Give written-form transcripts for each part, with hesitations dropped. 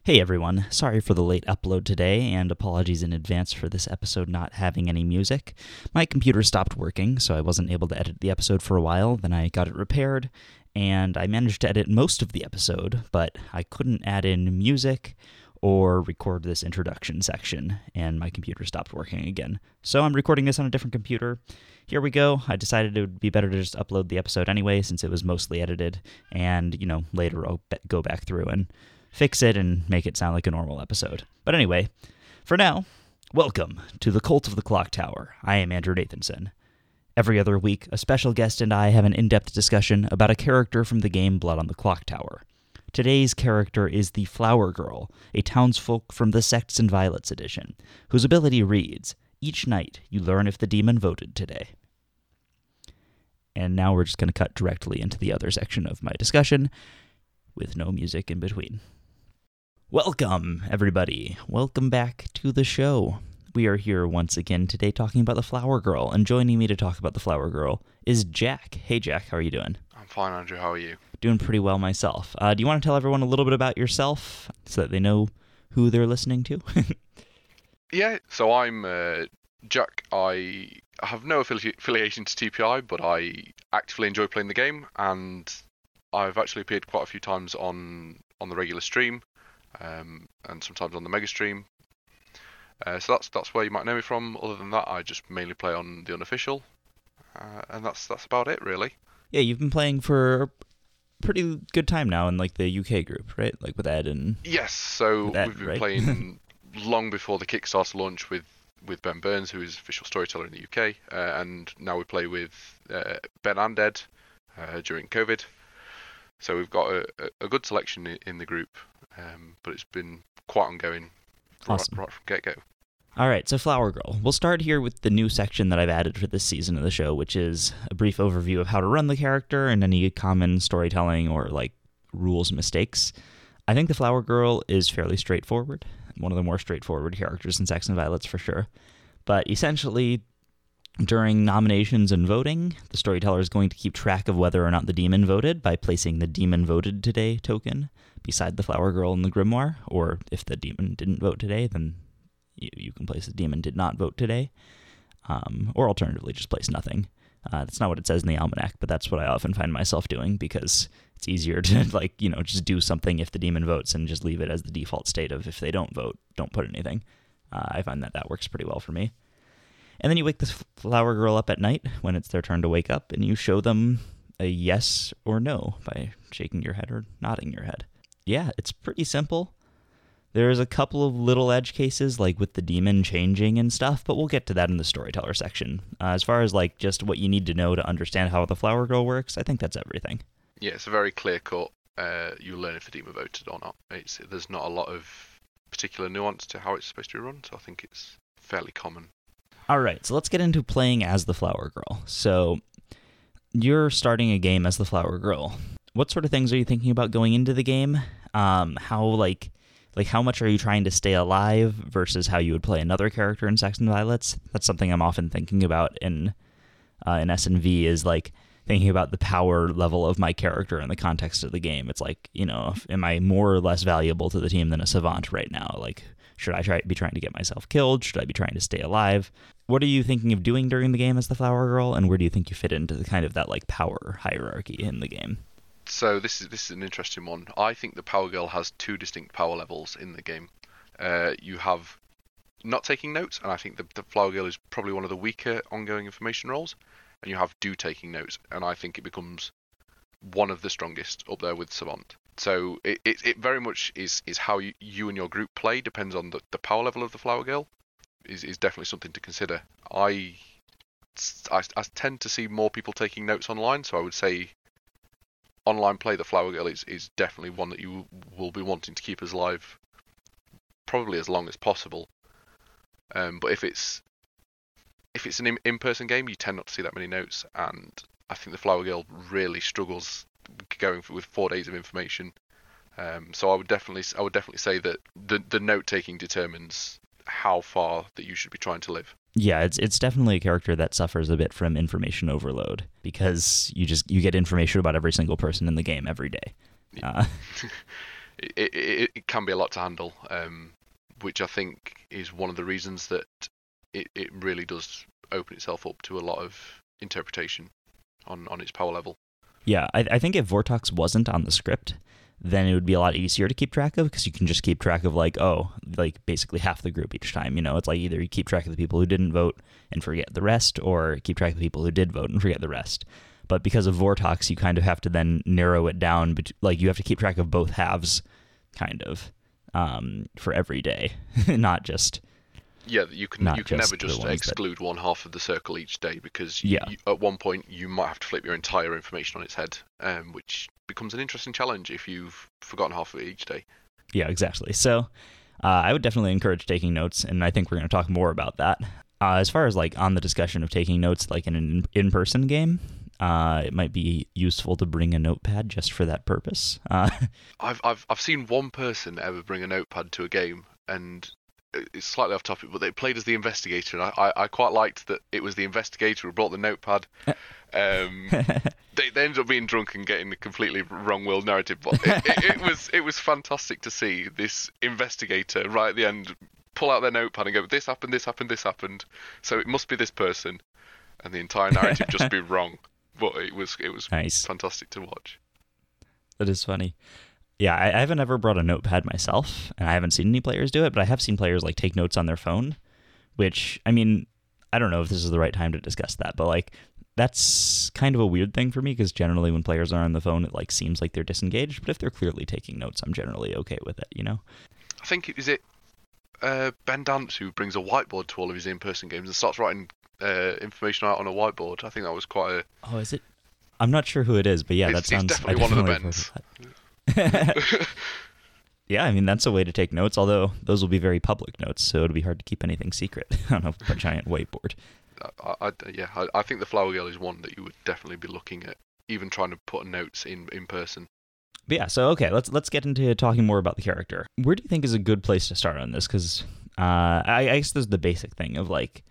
Hey everyone, sorry for the late upload today, and apologies in advance for this episode not having any music. My computer stopped working, so I wasn't able to edit the episode for a while, then I got it repaired, and I managed to edit most of the episode, but I couldn't add in music or record this introduction section, and my computer stopped working again. So I'm recording this on a different computer. Here we go. I decided it would be better to just upload the episode anyway, since it was mostly edited, and, later I'll go back through and fix it and make it sound like a normal episode. But anyway, for now, welcome to the Cult of the Clock Tower. I am Andrew Nathanson. Every other week, a special guest and I have an in-depth discussion about a character from the game Blood on the Clocktower. Today's character is the Flower Girl, a townsfolk from the Sects and Violets edition, whose ability reads, "Each night you learn if the demon voted today." And now we're just going to cut directly into the other section of my discussion, with no music in between. Welcome, everybody. Welcome back to the show. We are here once again today talking about the Flower Girl, and joining me to talk about the Flower Girl is Jack. Hey, Jack, how are you doing? I'm fine, Andrew. How are you? Doing pretty well myself. Do you want to tell everyone a little bit about yourself so that they know who they're listening to? Yeah, so I'm Jack. I have no affiliation to TPI, but I actively enjoy playing the game, and I've actually appeared quite a few times on the regular stream. And sometimes on the mega stream. So that's where you might know me from. Other than that, I just mainly play on the unofficial, and that's about it, really. Yeah, you've been playing for a pretty good time now in like the UK group, right? Like with Ed and yes. So Ed, we've been right? playing long before the Kickstarter launch with Ben Burns, who is official storyteller in the UK, and now we play with Ben and Ed during COVID. So we've got a good selection in the group. But it's been quite ongoing Awesome. right from get-go. All right, so Flower Girl. We'll start here with the new section that I've added for this season of the show, which is a brief overview of how to run the character and any common storytelling or like rules mistakes. I think the Flower Girl is fairly straightforward, one of the more straightforward characters in Sects and Violets for sure. But essentially, during nominations and voting, the storyteller is going to keep track of whether or not the demon voted by placing the Demon Voted Today token beside the Flower Girl in the grimoire, or if the demon didn't vote today, then you can place the demon did not vote today, or alternatively just place nothing. That's not what it says in the almanac, but that's what I often find myself doing because it's easier to just do something if the demon votes and just leave it as the default state of if they don't vote, don't put anything. I find that works pretty well for me. And then you wake the Flower Girl up at night when it's their turn to wake up, and you show them a yes or no by shaking your head or nodding your head. Yeah, it's pretty simple. There's a couple of little edge cases, like with the demon changing and stuff, but we'll get to that in the storyteller section. As far as like just what you need to know to understand how the Flower Girl works, I think that's everything. Yeah, it's a very clear cut. You learn if the demon voted or not. There's not a lot of particular nuance to how it's supposed to be run, so I think it's fairly common. All right, so let's get into playing as the Flower Girl. So you're starting a game as the Flower Girl. What sort of things are you thinking about going into the game? How much are you trying to stay alive versus how you would play another character in Sects and Violets? That's something I'm often thinking about in S&V is like thinking about the power level of my character in the context of the game. It's like, am I more or less valuable to the team than a Savant right now? Like, should I be trying to get myself killed? Should I be trying to stay alive? What are you thinking of doing during the game as the Flower Girl, and where do you think you fit into the kind of that like power hierarchy in the game? So this is an interesting one. I think the Power Girl has two distinct power levels in the game. You have not taking notes, and I think the Flower Girl is probably one of the weaker ongoing information roles. And you have do taking notes, and I think it becomes one of the strongest up there with Savant. So it very much is how you and your group play depends on the power level of the Flower Girl. Is definitely something to consider. I tend to see more people taking notes online, so I would say online play the Flower Girl is definitely one that you will be wanting to keep as live probably as long as possible. But if it's an in-person game, you tend not to see that many notes, and I think the Flower Girl really struggles going with 4 days of information. So I would definitely say that the note taking determines how far that you should be trying to live. Yeah, it's definitely a character that suffers a bit from information overload because you get information about every single person in the game every day. it can be a lot to handle, which I think is one of the reasons that it really does open itself up to a lot of interpretation on its power level. Yeah, I think if Vortox wasn't on the script, then it would be a lot easier to keep track of, because you can just keep track of like basically half the group each time. It's like either you keep track of the people who didn't vote and forget the rest, or keep track of the people who did vote and forget the rest. But because of Vortox, you kind of have to then narrow it down. Like you have to keep track of both halves, kind of, for every day, not just. Yeah, you can never just exclude one half of the circle each day, because at one point you might have to flip your entire information on its head, which becomes an interesting challenge if you've forgotten half of it each day. Yeah, exactly. So I would definitely encourage taking notes, and I think we're going to talk more about that. As far as like on the discussion of taking notes, like in an in-person game, it might be useful to bring a notepad just for that purpose. I've seen one person ever bring a notepad to a game, and it's slightly off topic, but they played as the investigator, and I quite liked that it was the investigator who brought the notepad. They ended up being drunk and getting a completely wrong-willed narrative, but it was fantastic to see this investigator right at the end pull out their notepad and go, this happened, this happened, this happened, so it must be this person, and the entire narrative just be wrong. But it was nice. Fantastic to watch. That is funny. Yeah, I haven't ever brought a notepad myself, and I haven't seen any players do it, but I have seen players like take notes on their phone, which, I mean, I don't know if this is the right time to discuss that, but like that's kind of a weird thing for me, because generally when players are on the phone, it like seems like they're disengaged, but if they're clearly taking notes, I'm generally okay with it, I think Ben Dance who brings a whiteboard to all of his in-person games and starts writing information out on a whiteboard. I think that was quite a... Oh, is it? I'm not sure who it is, but yeah, that sounds... It's definitely one of the Bens. Yeah, I mean, that's a way to take notes, although those will be very public notes, so it'll be hard to keep anything secret on a giant whiteboard. I think the Flower Girl is one that you would definitely be looking at, even trying to put notes in person. But yeah, so okay, let's get into talking more about the character. Where do you think is a good place to start on this? Because I guess there's the basic thing of like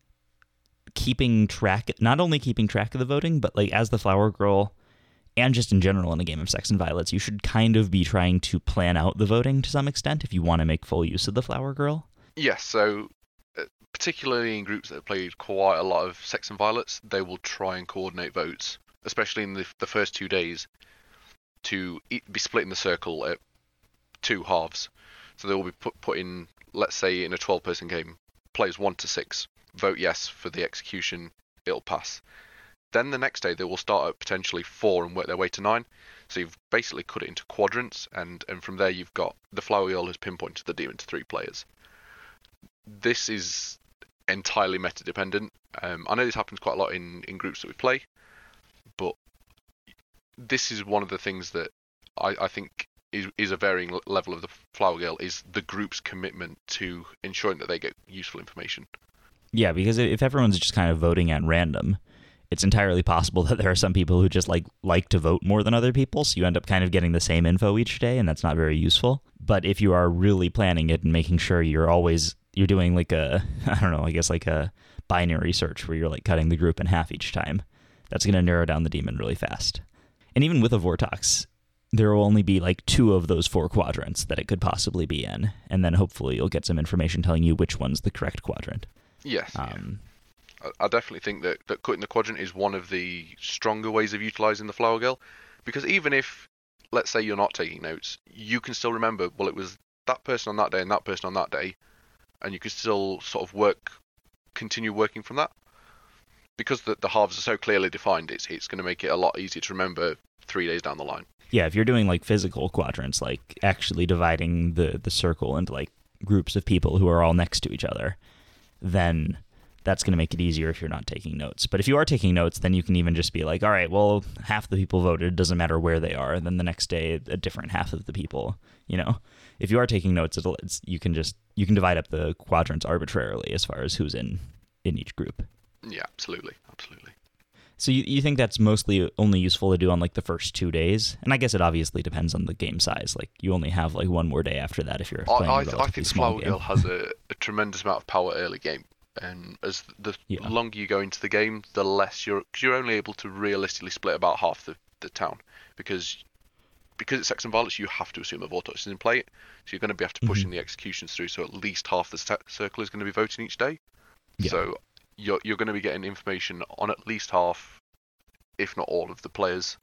not only keeping track of the voting, but like as the Flower Girl, and just in general in a game of Sex and Violets, you should kind of be trying to plan out the voting to some extent if you want to make full use of the Flower Girl. Yes, so particularly in groups that have played quite a lot of Sex and Violets, they will try and coordinate votes, especially in the first 2 days, to be splitting the circle at two halves. So they will be put in, let's say in a 12-person game, players 1 to 6 vote yes for the execution, it'll pass. Then the next day they will start at potentially 4 and work their way to 9. So you've basically cut it into quadrants, and from there you've got the Flower Girl has pinpointed the demon to 3 players. This is entirely meta dependent. I know this happens quite a lot in groups that we play, but this is one of the things that I think is a varying level of the Flower Girl, is the group's commitment to ensuring that they get useful information. Yeah, because if everyone's just kind of voting at random, it's entirely possible that there are some people who just like to vote more than other people, so you end up kind of getting the same info each day, and that's not very useful. But if you are really planning it and making sure you're doing like a binary search where you're like cutting the group in half each time, that's going to narrow down the demon really fast. And even with a Vortox, there will only be like 2 of those 4 quadrants that it could possibly be in, and then hopefully you'll get some information telling you which one's the correct quadrant. Yes. I definitely think that cutting the quadrant is one of the stronger ways of utilising the Flower Girl, because even if, let's say, you're not taking notes, you can still remember, well, it was that person on that day and that person on that day, and you can still sort of continue working from that. Because the halves are so clearly defined, it's going to make it a lot easier to remember 3 days down the line. Yeah, if you're doing like physical quadrants, like actually dividing the circle into like groups of people who are all next to each other, then that's going to make it easier if you're not taking notes. But if you are taking notes, then you can even just be like, all right, well, half the people voted, doesn't matter where they are. Then the next day, a different half of the people, If you are taking notes, you can divide up the quadrants arbitrarily as far as who's in each group. Yeah, absolutely. So you think that's mostly only useful to do on like the first 2 days? And I guess it obviously depends on the game size. Like you only have like one more day after that if you're playing a relatively I think small Flower game. Girl has a tremendous amount of power early game. And as the longer you go into the game, the less you're only able to realistically split about half the town, because because it's sex and violence, you have to assume a Vortex is in play. So you're going to be have to pushing the executions through. So at least half the circle is going to be voting each day. Yeah. So you're going to be getting information on at least half, if not all, of the players,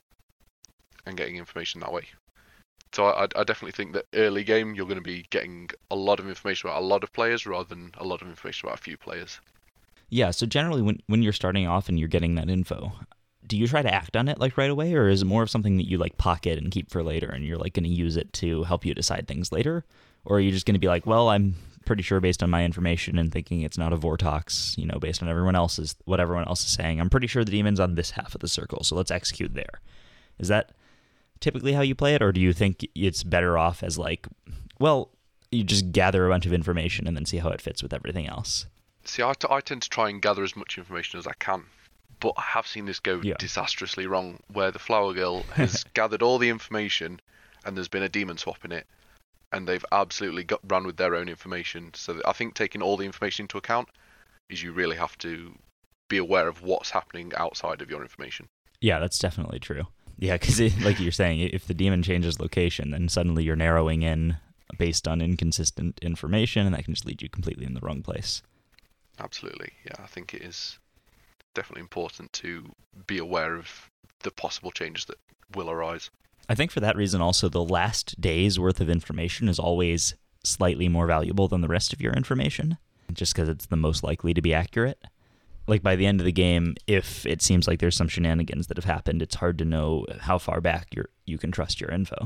and getting information that way. So I definitely think that early game you're going to be getting a lot of information about a lot of players rather than a lot of information about a few players. Yeah, so generally when you're starting off and you're getting that info, do you try to act on it like right away, or is it more of something that you like pocket and keep for later and you're like going to use it to help you decide things later? Or are you just going to be like, well, I'm pretty sure based on my information and thinking it's not a Vortox, based on what everyone else is saying, I'm pretty sure the demon's on this half of the circle, so let's execute there. Is that typically how you play it, or do you think it's better off as like, well, you just gather a bunch of information and then see how it fits with everything else? See, I tend to try and gather as much information as I can, but I have seen this go disastrously wrong, where the Flower Girl has gathered all the information and there's been a demon swap in it, and they've absolutely run with their own information. So I think taking all the information into account is you really have to be aware of what's happening outside of your information. Yeah, that's definitely true. Yeah, because like you're saying, if the demon changes location, then suddenly you're narrowing in based on inconsistent information, and that can just lead you completely in the wrong place. Absolutely, yeah. I think it is definitely important to be aware of the possible changes that will arise. I think for that reason also, the last day's worth of information is always slightly more valuable than the rest of your information, just because it's the most likely to be accurate. Like by the end of the game, if it seems like there's some shenanigans that have happened, it's hard to know how far back you can trust your info.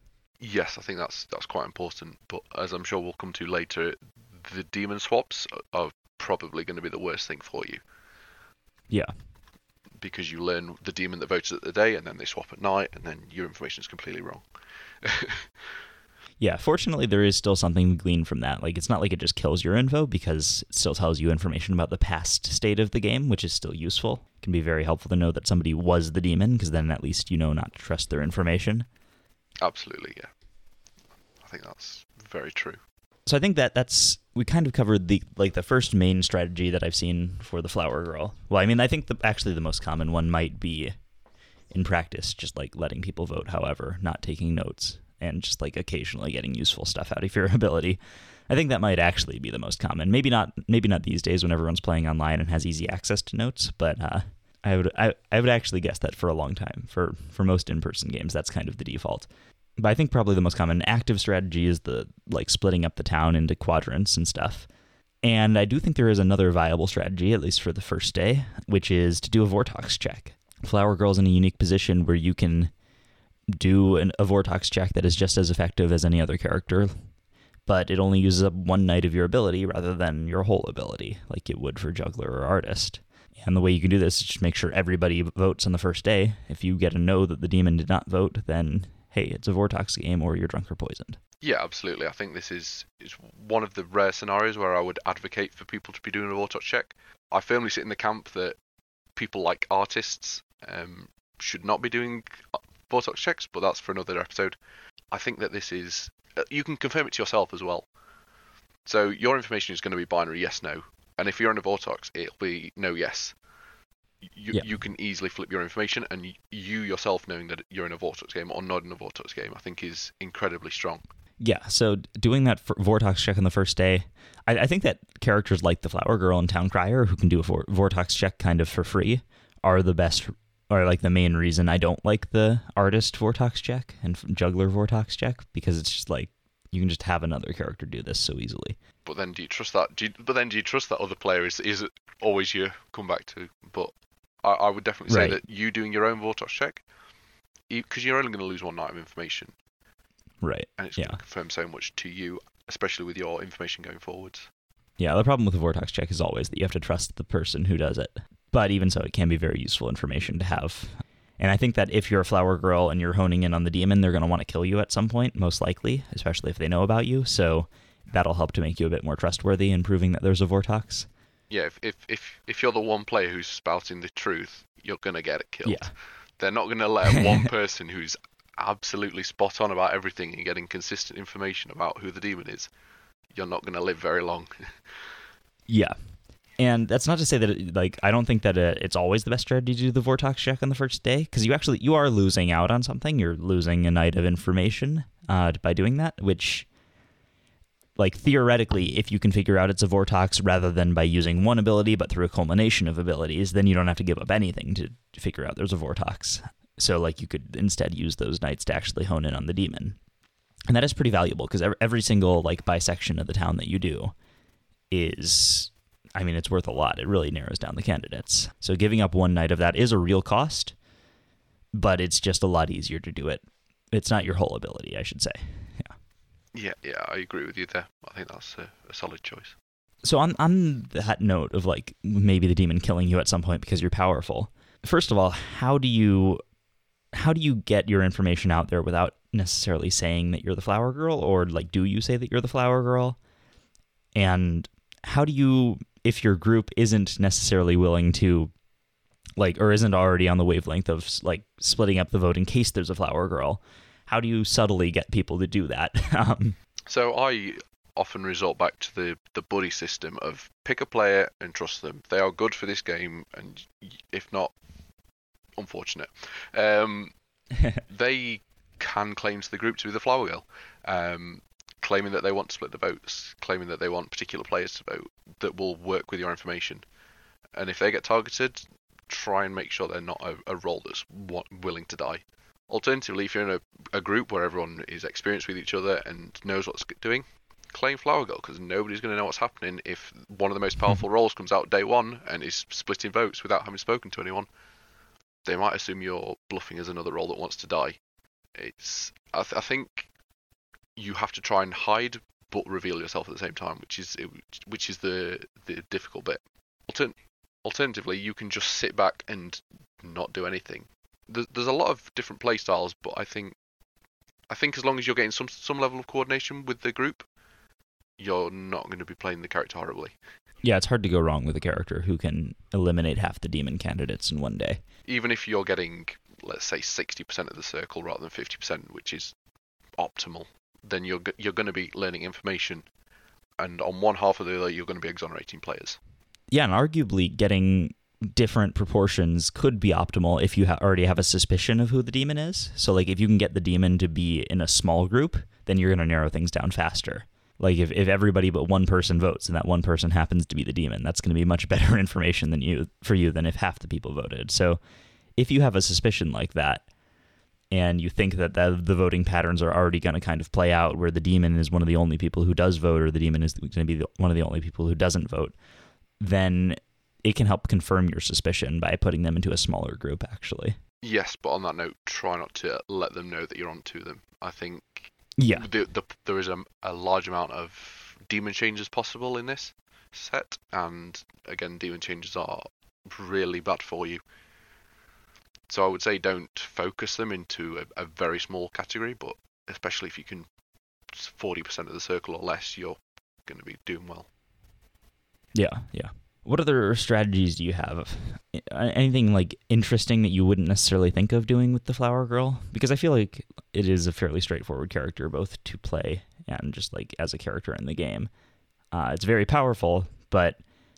Yes, I think that's quite important. But as I'm sure we'll come to later, the demon swaps are probably going to be the worst thing for you. Yeah. Because you learn the demon that voted at the day, and then they swap at night, and then your information is completely wrong. Yeah, fortunately, there is still something to glean from that. Like, it's not like it just kills your info, because it still tells you information about the past state of the game, which is still useful. It can be very helpful to know that somebody was the demon, because then at least you know not to trust their information. Absolutely, yeah. I think that's very true. So I think that's we kind of covered the first main strategy that I've seen for the Flower Girl. Well, I mean, I think actually the most common one might be in practice, just like letting people vote, however, not taking notes, and just like occasionally getting useful stuff out of your ability. I think that might actually be the most common. Maybe not these days when everyone's playing online and has easy access to notes, but I would actually guess that for a long time, for most in-person games, that's kind of the default. But I think probably the most common active strategy is the splitting up the town into quadrants and stuff. And I do think there is another viable strategy, at least for the first day, which is to do a Vortox check. Flower Girl's in a unique position where you can do a Vortox check that is just as effective as any other character, but it only uses up one night of your ability rather than your whole ability, like it would for Juggler or Artist. And the way you can do this is just make sure everybody votes on the first day. If you get a no that the demon did not vote, then hey, it's a Vortox game or you're drunk or poisoned. Yeah, absolutely. I think this is one of the rare scenarios where I would advocate for people to be doing a Vortox check. I firmly sit in the camp that people like artists should not be doing Vortox checks, but that's for another episode. I think that this is... you can confirm it to yourself as well. So your information is going to be binary yes, no. And if you're in a Vortox, it'll be no, yes. You can easily flip your information, and you yourself knowing that you're in a Vortox game or not in a Vortox game, I think is incredibly strong. Yeah, so doing that for Vortox check on the first day, I think that characters like the Flower Girl and Town Crier, who can do a Vortox check kind of for free, are the best, or like the main reason I don't like the Artist Vortox check and Juggler Vortox check, because it's just like, you can just have another character do this so easily. But then do you trust that? Do you trust that other player is always your comeback to? But I would definitely say that you doing your own Vortox check, because you're only going to lose one night of information. Right. And it's going to confirm so much to you, especially with your information going forwards. Yeah, the problem with the Vortox check is always that you have to trust the person who does it. But even so, it can be very useful information to have. And I think that if you're a Flower Girl and you're honing in on the demon, they're going to want to kill you at some point, most likely, especially if they know about you. So that'll help to make you a bit more trustworthy in proving that there's a Vortox. Yeah, if you're the one player who's spouting the truth, you're going to get it killed. Yeah. They're not going to let one person who's absolutely spot on about everything and getting consistent information about who the demon is. You're not going to live very long. Yeah. And that's not to say that I don't think that it's always the best strategy to do the Vortox check on the first day, because you are losing out on something. You're losing a night of information by doing that, which, like, theoretically, if you can figure out it's a Vortox rather than by using one ability but through a culmination of abilities, then you don't have to give up anything to figure out there's a Vortox. So, like, you could instead use those nights to actually hone in on the demon. And that is pretty valuable, because every single, like, bisection of the town that you do is... I mean, it's worth a lot. It really narrows down the candidates. So giving up one night of that is a real cost, but it's just a lot easier to do it. It's not your whole ability, I should say. Yeah, I agree with you there. I think that's a solid choice. So on that note of, like, maybe the demon killing you at some point because you're powerful, first of all, how do you get your information out there without necessarily saying that you're the flower girl? Or, like, do you say that you're the flower girl? And how do you... if your group isn't necessarily willing to, like, or isn't already on the wavelength of, like, splitting up the vote in case there's a flower girl, how do you subtly get people to do that? So I often resort back to the buddy system of pick a player and trust them. They are good for this game, and if not, unfortunate. They can claim to the group to be the flower girl. Claiming that they want to split the votes, claiming that they want particular players to vote, that will work with your information. And if they get targeted, try and make sure they're not a role that's willing to die. Alternatively, if you're in a group where everyone is experienced with each other and knows what's doing, claim Flower Girl, because nobody's going to know what's happening if one of the most powerful roles comes out day one and is splitting votes without having spoken to anyone. They might assume you're bluffing as another role that wants to die. I think you have to try and hide but reveal yourself at the same time, which is the difficult bit. Alternatively, you can just sit back and not do anything. There's a lot of different play styles, but I think as long as you're getting some level of coordination with the group, you're not going to be playing the character horribly. Yeah, it's hard to go wrong with a character who can eliminate half the demon candidates in one day. Even if you're getting, let's say, 60% of the circle rather than 50%, which is optimal, then you're going to be learning information, and on one half of the other, you're going to be exonerating players. Yeah, and arguably getting different proportions could be optimal if you already have a suspicion of who the demon is. So, like, if you can get the demon to be in a small group, then you're going to narrow things down faster. Like, if everybody but one person votes and that one person happens to be the demon, that's going to be much better information than if half the people voted. So if you have a suspicion like that, and you think that the voting patterns are already going to kind of play out where the demon is one of the only people who does vote, or the demon is going to be one of the only people who doesn't vote, then it can help confirm your suspicion by putting them into a smaller group, actually. Yes, but on that note, try not to let them know that you're onto them. I think there is a large amount of demon changes possible in this set, and again, demon changes are really bad for you. So I would say don't focus them into a very small category, but especially if you can 40% of the circle or less, you're going to be doing well. Yeah. What other strategies do you have? Anything, like, interesting that you wouldn't necessarily think of doing with the Flower Girl? Because I feel like it is a fairly straightforward character, both to play and just, like, as a character in the game. It's very powerful, but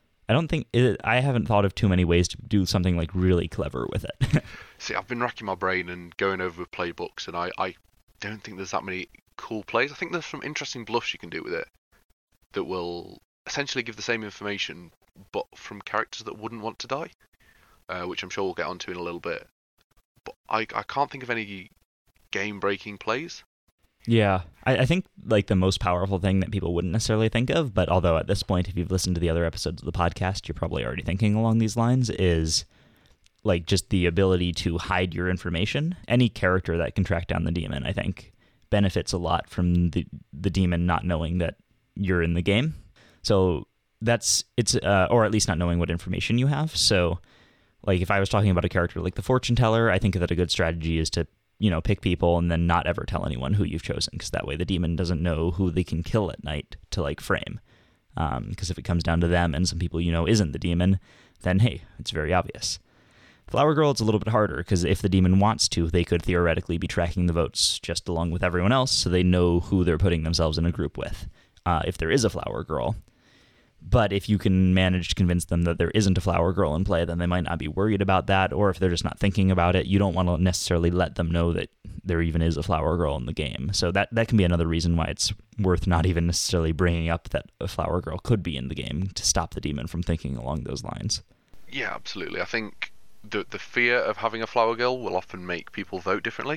I haven't thought of too many ways to do something, like, really clever with it. See, I've been racking my brain and going over playbooks, and I don't think there's that many cool plays. I think there's some interesting bluffs you can do with it that will essentially give the same information, but from characters that wouldn't want to die, which I'm sure we'll get onto in a little bit. But I can't think of any game-breaking plays. Yeah, I think, like, the most powerful thing that people wouldn't necessarily think of, but although at this point, if you've listened to the other episodes of the podcast, you're probably already thinking along these lines, is, like, just the ability to hide your information. Any character that can track down the demon, I think, benefits a lot from the demon not knowing that you're in the game. So or at least not knowing what information you have. So, like, if I was talking about a character like the Fortune Teller, I think that a good strategy is to, pick people and then not ever tell anyone who you've chosen, because that way the demon doesn't know who they can kill at night to, like, frame. Because if it comes down to them and some people isn't the demon, then, hey, it's very obvious. Flower Girl, it's a little bit harder, because if the demon wants to, they could theoretically be tracking the votes just along with everyone else, so they know who they're putting themselves in a group with, if there is a Flower Girl. But if you can manage to convince them that there isn't a flower girl in play, then they might not be worried about that. Or if they're just not thinking about it, you don't want to necessarily let them know that there even is a flower girl in the game. So that can be another reason why it's worth not even necessarily bringing up that a flower girl could be in the game to stop the demon from thinking along those lines. Yeah, absolutely. I think the fear of having a flower girl will often make people vote differently.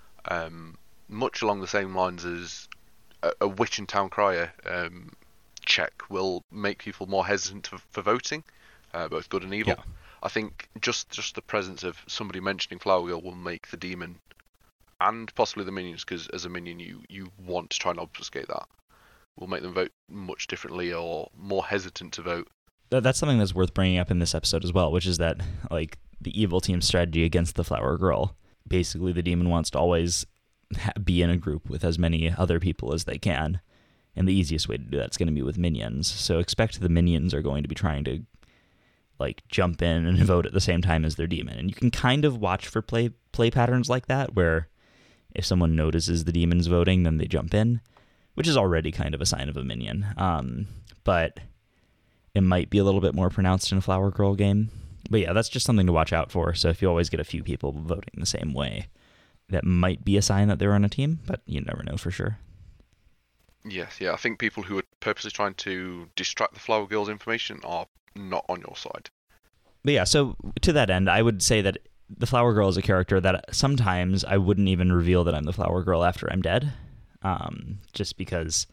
Much along the same lines as a witch and town crier check will make people more hesitant for voting, both good and evil. Yeah. I think just the presence of somebody mentioning flower girl will make the demon and possibly the minions, because as a minion you want to try and obfuscate that, will make them vote much differently or more hesitant to vote. That's something that's worth bringing up in this episode as well, which is that like the evil team's strategy against the flower girl. Basically, the demon wants to always be in a group with as many other people as they can, and the easiest way to do that's going to be with minions. So expect the minions are going to be trying to like jump in and vote at the same time as their demon, and you can kind of watch for play patterns like that, where if someone notices the demon's voting, then they jump in, which is already kind of a sign of a minion. But it might be a little bit more pronounced in a flower girl game. But yeah, that's just something to watch out for. So if you always get a few people voting the same way, that might be a sign that they're on a team, but you never know for sure. Yes, yeah. I think people who are purposely trying to distract the flower girl's information are not on your side. But yeah, so to that end, I would say that the flower girl is a character that sometimes I wouldn't even reveal that I'm the flower girl after I'm dead, just because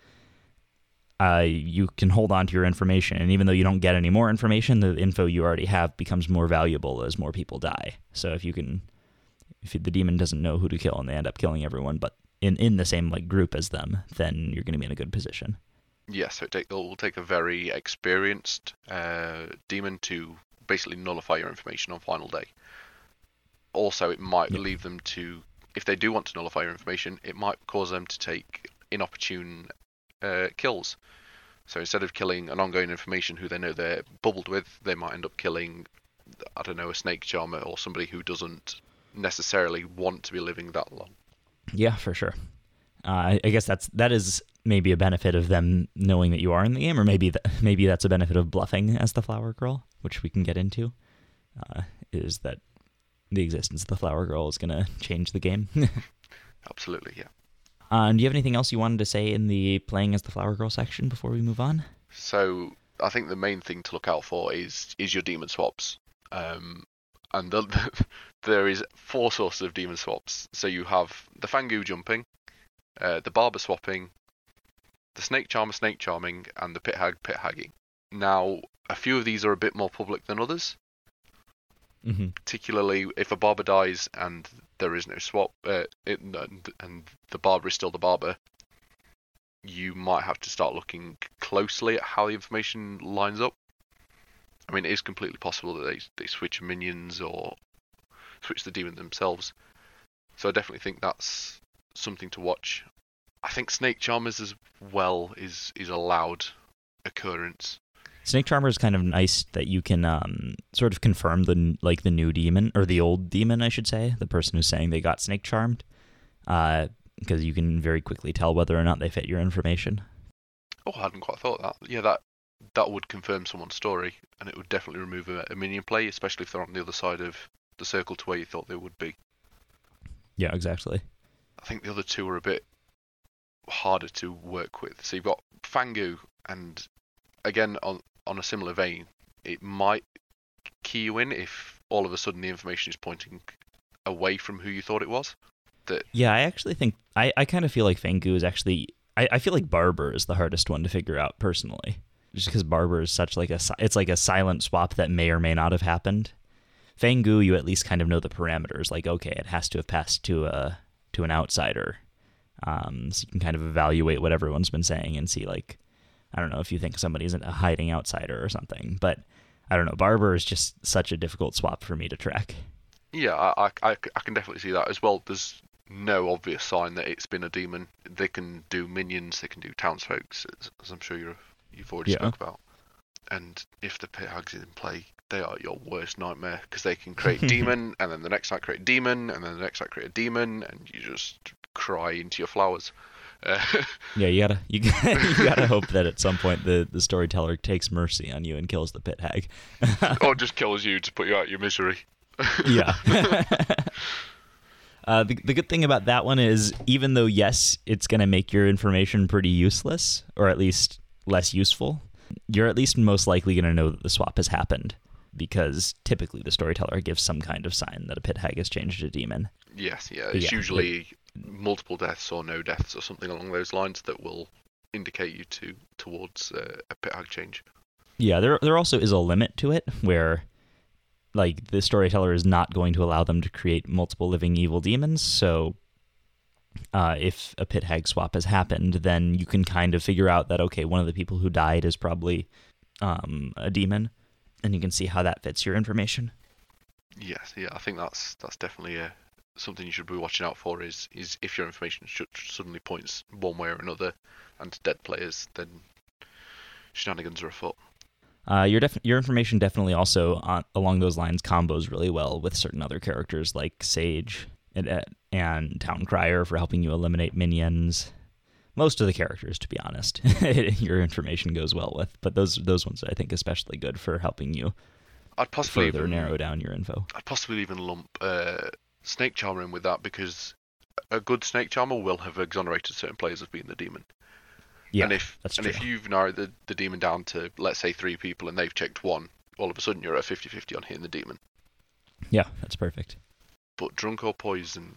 you can hold on to your information, and even though you don't get any more information, the info you already have becomes more valuable as more people die. So if the demon doesn't know who to kill and they end up killing everyone, but in the same like group as them, then you're going to be in a good position. Yes, so it will take a very experienced demon to basically nullify your information on final day. Also, it might leave them to, if they do want to nullify your information, it might cause them to take inopportune kills. So instead of killing an ongoing information who they know they're bubbled with, they might end up killing, I don't know, a snake charmer or somebody who doesn't necessarily want to be living that long. Yeah, for sure. I guess that is maybe a benefit of them knowing that you are in the game, or maybe that's a benefit of bluffing as the flower girl, which we can get into. Is that the existence of the flower girl is going to change the game? Absolutely, yeah. And do you have anything else you wanted to say in the playing as the flower girl section before we move on? So I think the main thing to look out for is your demon swaps. And there is 4 sources of demon swaps. So you have the Fangu jumping, the Barber swapping, the Snake Charmer snake charming, and the Pit Hag pit hagging. Now, a few of these are a bit more public than others. Mm-hmm. Particularly if a Barber dies and there is no swap, and the Barber is still the Barber, you might have to start looking closely at how the information lines up. I mean, it is completely possible that they switch minions or switch the demon themselves. So I definitely think that's something to watch. I think Snake Charmers as well is a loud occurrence. Snake Charmer is kind of nice that you can sort of confirm the new demon, or the old demon, I should say, the person who's saying they got snake charmed, because you can very quickly tell whether or not they fit your information. Oh, I hadn't quite thought that. Yeah, that would confirm someone's story, and it would definitely remove a minion play, especially if they're on the other side of the circle to where you thought they would be. Yeah, exactly. I think the other two are a bit harder to work with. So you've got Fangu, and again, on a similar vein, it might key you in if all of a sudden the information is pointing away from who you thought it was. Yeah, I actually think, I kind of feel like Fangu is actually, I feel like Barber is the hardest one to figure out personally. Just because Barber is such it's like a silent swap that may or may not have happened. Fangu, you at least kind of know the parameters. Like, okay, it has to have passed to an outsider. So you can kind of evaluate what everyone's been saying and see, like, I don't know if you think somebody's a hiding outsider or something. But I don't know. Barber is just such a difficult swap for me to track. Yeah, I can definitely see that as well. There's no obvious sign that it's been a demon. They can do minions, they can do townsfolk, as I'm sure you've already spoke about. And if the Pit Hags is in play, they are your worst nightmare, because they can create demon, and then the next night create demon, and then the next night create a demon, and you just cry into your flowers. Yeah, you gotta hope that at some point the storyteller takes mercy on you and kills the pit hag. Or just kills you to put you out of your misery. Yeah. The good thing about that one is, even though, yes, it's going to make your information pretty useless, or at least less useful, you're at least most likely going to know that the swap has happened, because typically the storyteller gives some kind of sign that a pit hag has changed to demon. Yes, yeah. It's usually multiple deaths or no deaths or something along those lines that will indicate you towards a pit hag change. Yeah, there also is a limit to it, where like the storyteller is not going to allow them to create multiple living evil demons. So if a pit hag swap has happened, then you can kind of figure out that, okay, one of the people who died is probably a demon, and you can see how that fits your information. Yes, yeah, I think that's definitely something you should be watching out for. Is if your information suddenly points one way or another, and to dead players, then shenanigans are afoot. Your information definitely also along those lines combos really well with certain other characters like Sage and Town Crier for helping you eliminate minions. Most of the characters, to be honest, your information goes well with, but those ones I think especially good for helping you further narrow down your info. I'd possibly even lump Snake Charmer in with that, because a good Snake Charmer will have exonerated certain players of being the demon. Yeah, that's true. If you've narrowed the demon down to, let's say, 3 people and they've checked 1, all of a sudden you're at 50-50 on hitting the demon. Yeah, that's perfect. But Drunk or Poison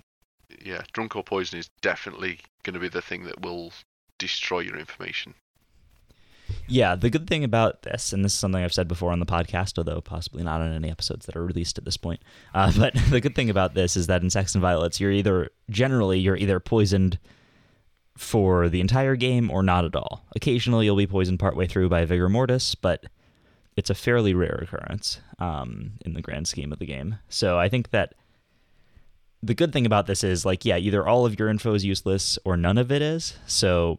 is definitely going to be the thing that will destroy your information. Yeah, the good thing about this, and this is something I've said before on the podcast, although possibly not on any episodes that are released at this point, but the good thing about this is that in Sex and Violets, you're either poisoned for the entire game or not at all. Occasionally you'll be poisoned partway through by Vigor Mortis, but it's a fairly rare occurrence in the grand scheme of the game. So I think that the good thing about this is, like, yeah, either all of your info is useless or none of it is. So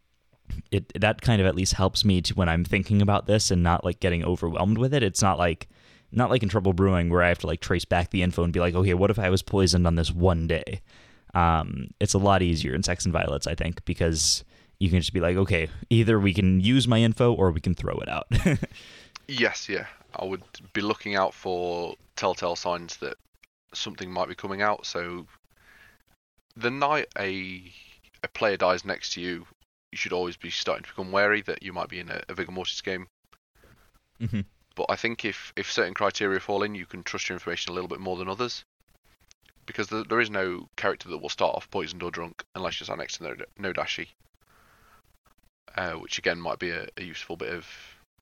that kind of at least helps me to, when I'm thinking about this and not like getting overwhelmed with it. It's not like in Trouble Brewing where I have to like trace back the info and be like, okay, what if I was poisoned on this one day? It's a lot easier in Sex and Violets, I think, because you can just be like, okay, either we can use my info or we can throw it out. Yes, yeah. I would be looking out for telltale signs that something might be coming out. So the night a player dies next to you, you should always be starting to become wary that you might be in a Vigor Mortis game. Mm-hmm. But I think if certain criteria fall in, you can trust your information a little bit more than others. Because there is no character that will start off poisoned or drunk unless you're sat next to no Dashi. Which again might be a useful bit of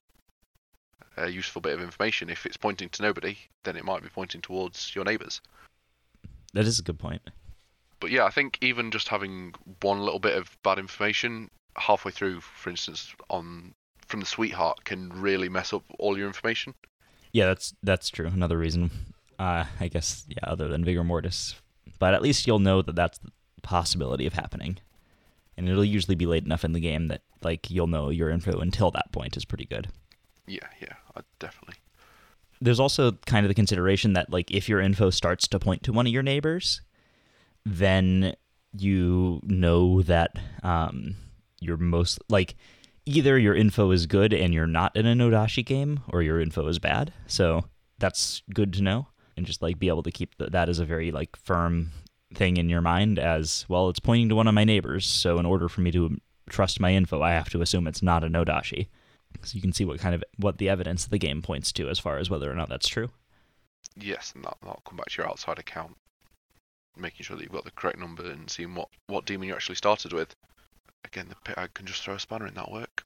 information. If it's pointing to nobody, then it might be pointing towards your neighbours. That is a good point. But yeah, I think even just having one little bit of bad information halfway through, for instance, from the Sweetheart, can really mess up all your information. Yeah, that's true. Another reason, I guess, yeah, other than Vigor Mortis. But at least you'll know that that's the possibility of happening. And it'll usually be late enough in the game that, like, you'll know your info until that point is pretty good. Yeah, definitely. There's also kind of the consideration that, like, if your info starts to point to one of your neighbors, then you know that you're most, like, either your info is good and you're not in a Nodashi game, or your info is bad. So that's good to know, and just, like, be able to keep that as a very, like, firm thing in your mind as, well, it's pointing to one of my neighbors, so in order for me to trust my info, I have to assume it's not a Nodashi. So you can see what the evidence of the game points to as far as whether or not that's true. Yes, and that'll come back to your outside account, making sure that you've got the correct number and seeing what demon you actually started with. Again, the pit hag can just throw a spanner in that work.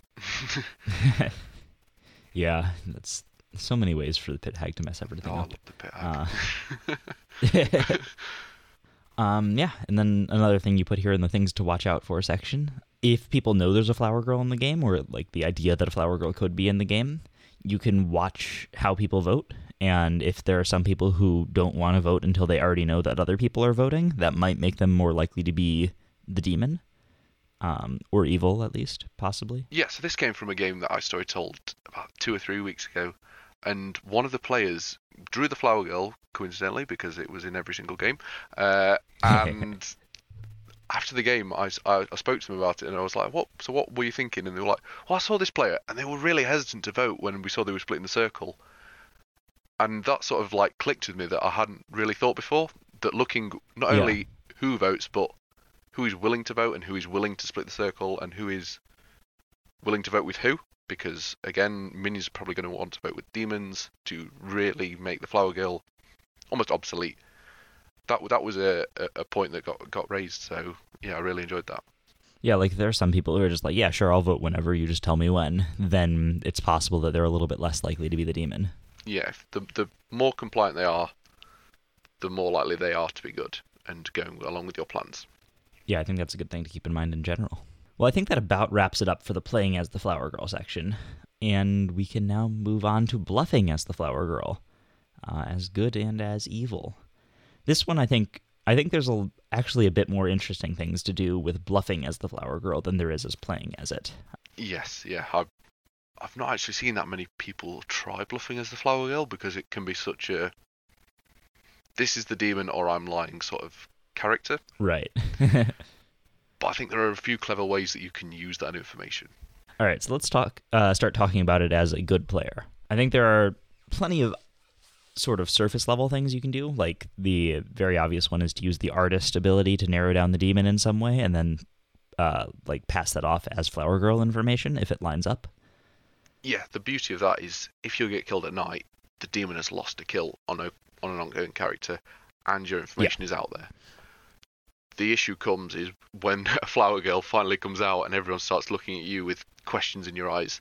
Yeah, that's so many ways for the pit hag to mess everything up. I love the pit hag. Yeah, and then another thing you put here in the things to watch out for section. If people know there's a flower girl in the game, or like the idea that a flower girl could be in the game, you can watch how people vote. And if there are some people who don't want to vote until they already know that other people are voting, that might make them more likely to be the demon. Or evil, at least, possibly. Yeah, so this came from a game that I storytold about 2 or 3 weeks ago. And one of the players drew the flower girl, coincidentally, because it was in every single game. And after the game, I spoke to them about it, and I was like, what were you thinking? And they were like, well, I saw this player, and they were really hesitant to vote when we saw they were splitting the circle. And that sort of like clicked with me that I hadn't really thought before, that looking not only who votes, but who is willing to vote and who is willing to split the circle and who is willing to vote with who. Because again, minions are probably going to want to vote with demons to really make the Flower Girl almost obsolete. That was a point that got raised, so yeah, I really enjoyed that. Yeah, like there are some people who are just like, yeah, sure, I'll vote whenever, you just tell me when. Then it's possible that they're a little bit less likely to be the demon. Yeah, if the more compliant they are, the more likely they are to be good and going along with your plans. Yeah, I think that's a good thing to keep in mind in general. Well, I think that about wraps it up for the playing as the Flower Girl section, and we can now move on to bluffing as the Flower Girl, as good and as evil. This one, I think there's actually a bit more interesting things to do with bluffing as the Flower Girl than there is as playing as it. Yes, yeah, I've not actually seen that many people try bluffing as the Flower Girl, because it can be such a this is the demon or I'm lying sort of character. Right. But I think there are a few clever ways that you can use that information. All right, so let's start talking about it as a good player. I think there are plenty of sort of surface level things you can do. Like the very obvious one is to use the artist ability to narrow down the demon in some way, and then like pass that off as Flower Girl information if it lines up. Yeah, the beauty of that is if you get killed at night, the demon has lost a kill on an ongoing character, and your information is out there. The issue comes is when a Flower Girl finally comes out and everyone starts looking at you with questions in your eyes,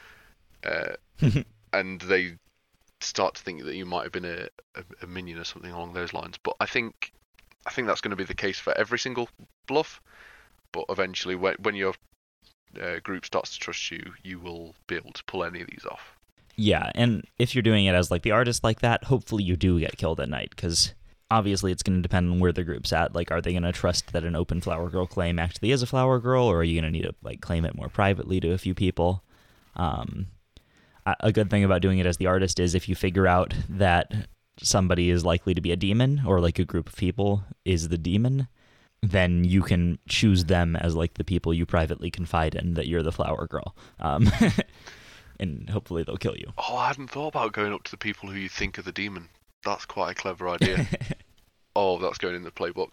and they start to think that you might have been a minion or something along those lines. But I think that's going to be the case for every single bluff. But eventually, when your group starts to trust you, you will be able to pull any of these off. Yeah, and if you're doing it as like the artist like that, hopefully you do get killed at night, because obviously it's going to depend on where the group's at. Like, are they going to trust that an open Flower Girl claim actually is a Flower Girl, or are you going to need to like claim it more privately to a few people? A good thing about doing it as the artist is if you figure out that somebody is likely to be a demon, or like a group of people is the demon, then you can choose them as like the people you privately confide in that you're the Flower Girl. And hopefully they'll kill you. Oh, I hadn't thought about going up to the people who you think are the demon. That's quite a clever idea. Oh, that's going in the playbook.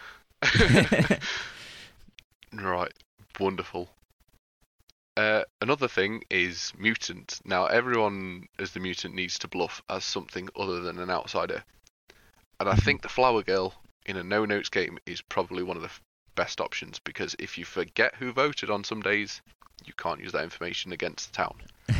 Right, wonderful. Another thing is mutant. Now, everyone as the mutant needs to bluff as something other than an outsider. And I think the Flower Girl in a no-notes game is probably one of the best options, because if you forget who voted on some days, you can't use that information against the town.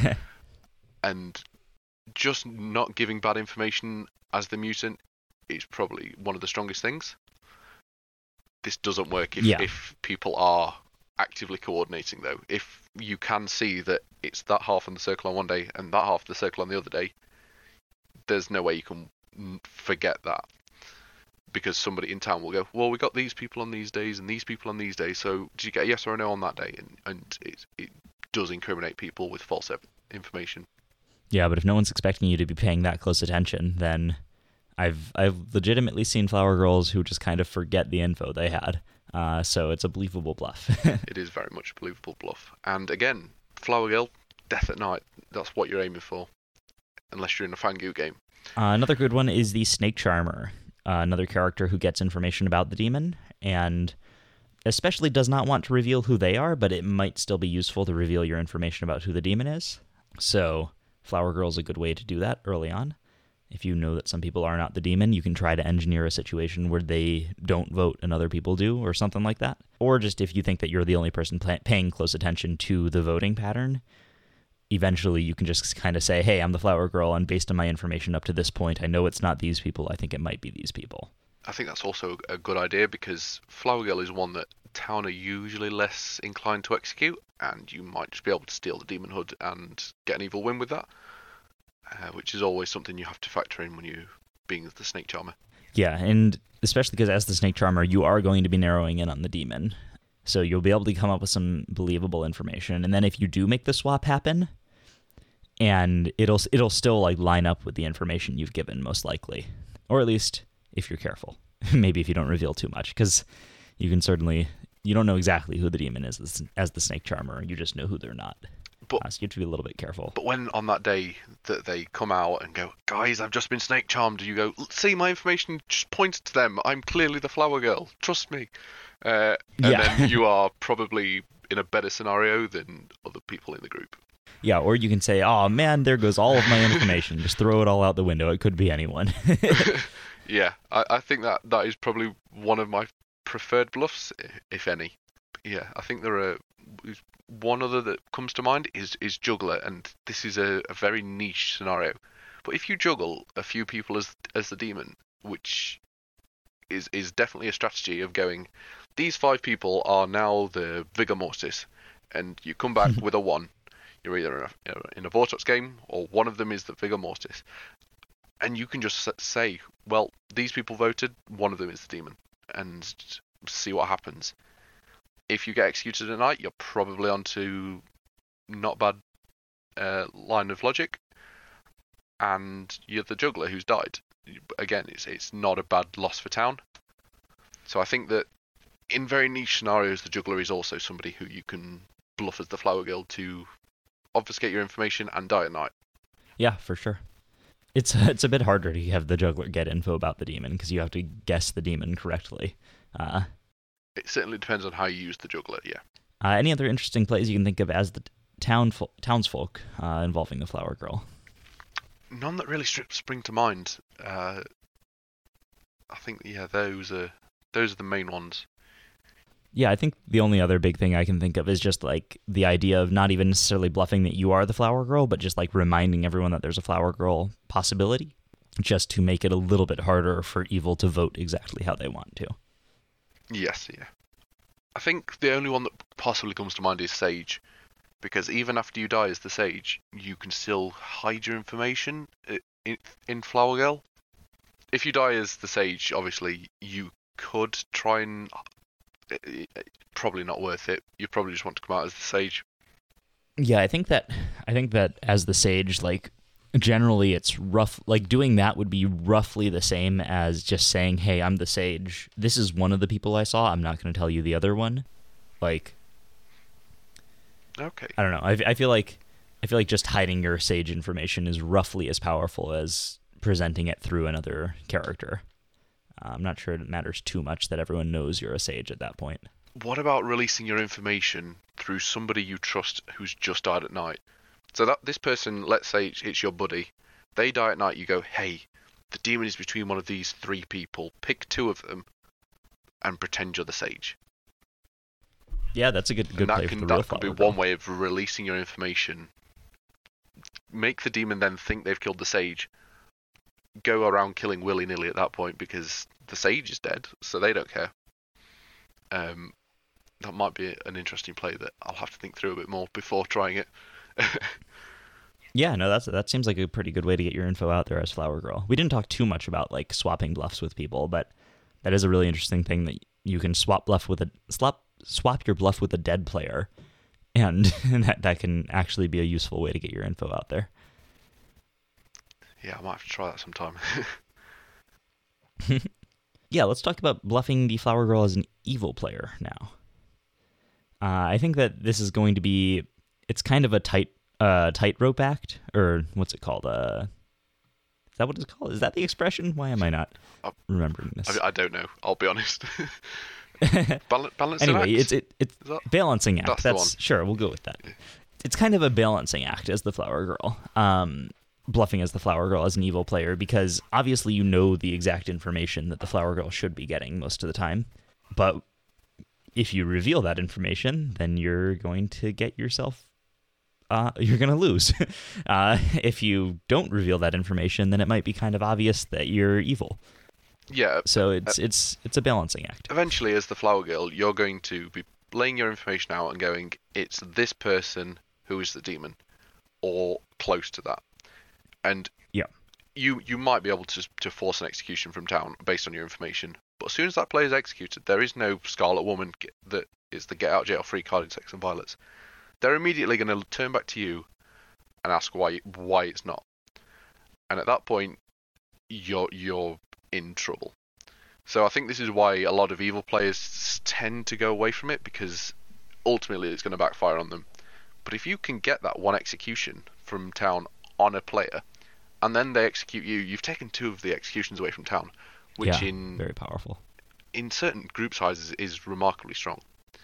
And just not giving bad information as the mutant is probably one of the strongest things. This doesn't work if people are actively coordinating, though. If you can see that it's that half of the circle on one day and that half of the circle on the other day, there's no way you can forget that. Because somebody in town will go, well, we got these people on these days and these people on these days, so did you get a yes or a no on that day? And it does incriminate people with false information. Yeah, but if no one's expecting you to be paying that close attention, then I've legitimately seen Flower Girls who just kind of forget the info they had. So it's a believable bluff. It is very much a believable bluff. And again, Flower Girl, death at night. That's what you're aiming for, unless you're in a Fangu game. Another good one is the Snake Charmer. Another character who gets information about the demon, and especially does not want to reveal who they are, but it might still be useful to reveal your information about who the demon is. So Flower Girl is a good way to do that early on. If you know that some people are not the demon, you can try to engineer a situation where they don't vote and other people do, or something like that. Or just if you think that you're the only person paying close attention to the voting pattern, eventually you can just kind of say, hey, I'm the Flower Girl, and based on my information up to this point, I know it's not these people, I think it might be these people. I think that's also a good idea, because Flower Girl is one that town are usually less inclined to execute, and you might just be able to steal the Demon Hood and get an evil win with that, which is always something you have to factor in when you're being the Snake Charmer. Yeah, and especially because as the Snake Charmer, you are going to be narrowing in on the demon. So you'll be able to come up with some believable information, and then if you do make the swap happen, and it'll still like line up with the information you've given, most likely, or at least if you're careful. Maybe if you don't reveal too much, because you can certainly, you don't know exactly who the demon is as the snake charmer. You just know who they're not. So you have to be a little bit careful. But when on that day that they come out and go, guys, I've just been snake charmed, you go, see, my information just pointed to them. I'm clearly the flower girl. Trust me. And then you are probably in a better scenario than other people in the group. Yeah, or you can say, oh man, there goes all of my information. Just throw it all out the window. It could be anyone. Yeah, I think that is probably one of my preferred bluffs, if any. Yeah, I think there are one other that comes to mind is juggler, and this is a very niche scenario. But if you juggle a few people as the demon, which is definitely a strategy of going, these 5 people are now the Vigor Mortis, and you come back with a 1. You're either in a Vortex game, or one of them is the Vigor Mortis. And you can just say, well, these people voted, one of them is the demon, and see what happens. If you get executed at night, you're probably onto not bad line of logic, and you're the juggler who's died. Again, it's not a bad loss for town. So I think that in very niche scenarios, the juggler is also somebody who you can bluff as the flower girl to obfuscate your information and die at night. Yeah, for sure. It's a bit harder to have the juggler get info about the demon because you have to guess the demon correctly. It certainly depends on how you use the juggler, yeah. Any other interesting plays you can think of as the townsfolk involving the flower girl? None that really spring to mind. I think, yeah, those are the main ones. Yeah, I think the only other big thing I can think of is just like the idea of not even necessarily bluffing that you are the flower girl, but just like reminding everyone that there's a flower girl possibility, just to make it a little bit harder for evil to vote exactly how they want to. Yes, yeah. I think the only one that possibly comes to mind is Sage, because even after you die as the Sage, you can still hide your information in Flower Girl. If you die as the Sage, obviously you could try and... probably not worth it. You probably just want to come out as the Sage. Yeah, I think that as the Sage, like, generally it's rough. Like, doing that would be roughly the same as just saying, hey, I'm the Sage. This is one of the people I saw. I'm not going to tell you the other one. Like, okay. I don't know. I feel like just hiding your Sage information is roughly as powerful as presenting it through another character. I'm not sure it matters too much that everyone knows you're a Sage at that point. What about releasing your information through somebody you trust who's just died at night? So that this person, let's say it's your buddy, they die at night, you go, hey, the demon is between one of these 3 people, pick 2 of them and pretend you're the Sage. Yeah, that's a good play for the real That could be one way of releasing your information. Make the demon then think they've killed the Sage, go around killing willy-nilly at that point because the Sage is dead, so they don't care. That might be an interesting play that I'll have to think through a bit more before trying it. Yeah, no, that seems like a pretty good way to get your info out there as Flower Girl. We didn't talk too much about like swapping bluffs with people, but that is a really interesting thing that you can swap your bluff with a dead player, and that can actually be a useful way to get your info out there. Yeah, I might have to try that sometime. Yeah, let's talk about bluffing the Flower Girl as an evil player now. I think that this is going to be... It's kind of a tightrope act, or what's it called? Is that what it's called? Is that the expression? Why am I not remembering this? I don't know. I'll be honest. Balancing anyway, act? it's balancing act. That's the one. Sure, we'll go with that. It's kind of a balancing act as the Flower Girl. Bluffing as the Flower Girl as an evil player, because obviously you know the exact information that the Flower Girl should be getting most of the time, but if you reveal that information, then you're going to get yourself you're going to lose. If you don't reveal that information, then it might be kind of obvious that you're evil. Yeah. So it's a balancing act. Eventually, as the Flower Girl, you're going to be laying your information out and going, it's this person who is the demon, or close to that. And yeah, you might be able to force an execution from town based on your information. But as soon as that player is executed, there is no Scarlet Woman that is the get out jail free card in Sex and Violets. They're immediately going to turn back to you and ask why it's not. And at that point, you're in trouble. So I think this is why a lot of evil players tend to go away from it, because ultimately it's going to backfire on them. But if you can get that one execution from town on a player, and then they execute you, you've taken 2 of the executions away from town, which very powerful. In certain group sizes is remarkably strong.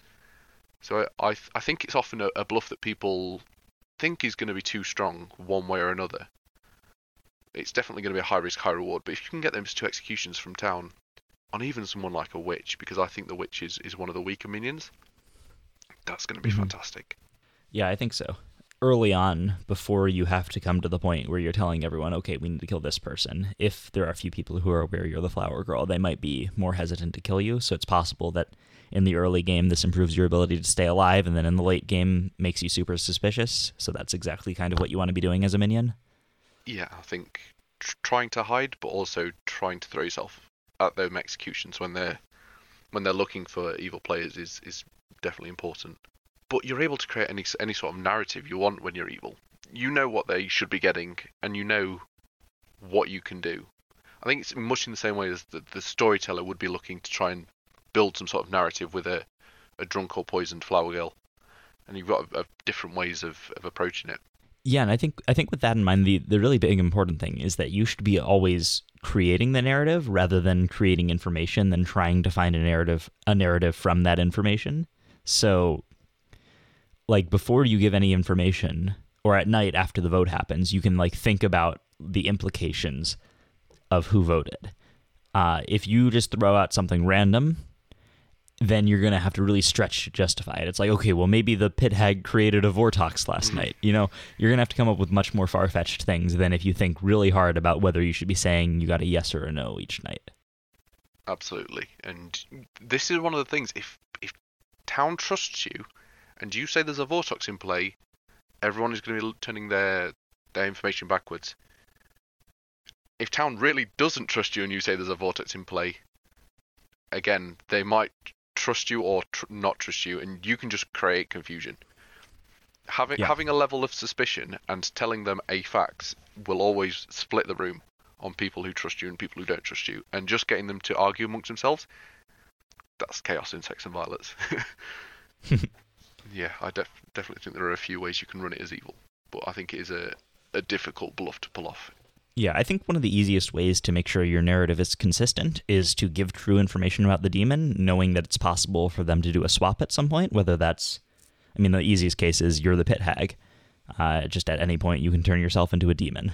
So I think it's often a bluff that people think is going to be too strong one way or another. It's definitely going to be a high risk, high reward, but if you can get those 2 executions from town on even someone like a witch, because I think the witch is one of the weaker minions, that's going to be fantastic. Yeah, I think so. Early on, before you have to come to the point where you're telling everyone, okay, we need to kill this person, if there are a few people who are aware you're the Flower Girl, they might be more hesitant to kill you, so it's possible that in the early game this improves your ability to stay alive, and then in the late game makes you super suspicious, so that's exactly kind of what you want to be doing as a minion. Yeah, I think trying to hide, but also trying to throw yourself at those executions when they're looking for evil players is definitely important. But you're able to create any sort of narrative you want when you're evil. You know what they should be getting, and you know what you can do. I think it's much in the same way as the storyteller would be looking to try and build some sort of narrative with a drunk or poisoned Flower Girl, and you've got different ways of approaching it. Yeah, and I think with that in mind, the really big important thing is that you should be always creating the narrative rather than creating information, than trying to find a narrative from that information. So, like, before you give any information, or at night after the vote happens, you can like think about the implications of who voted. If you just throw out something random, then you're going to have to really stretch to justify it. It's like, okay, well, maybe the pit hag created a Vortox last night. You know, you're going to have to come up with much more far-fetched things than if you think really hard about whether you should be saying you got a yes or a no each night. Absolutely. And this is one of the things, if town trusts you, and you say there's a Vortox in play, everyone is going to be turning their information backwards. If town really doesn't trust you and you say there's a Vortex in play, again, they might trust you or not trust you, and you can just create confusion. Having a level of suspicion and telling them a fact will always split the room on people who trust you and people who don't trust you, and just getting them to argue amongst themselves—that's chaos in Sex and Violets. Yeah, I definitely think there are a few ways you can run it as evil, but I think it is a difficult bluff to pull off. Yeah, I think one of the easiest ways to make sure your narrative is consistent is to give true information about the demon, knowing that it's possible for them to do a swap at some point, whether that's... I mean, the easiest case is you're the pit hag. Just at any point, you can turn yourself into a demon.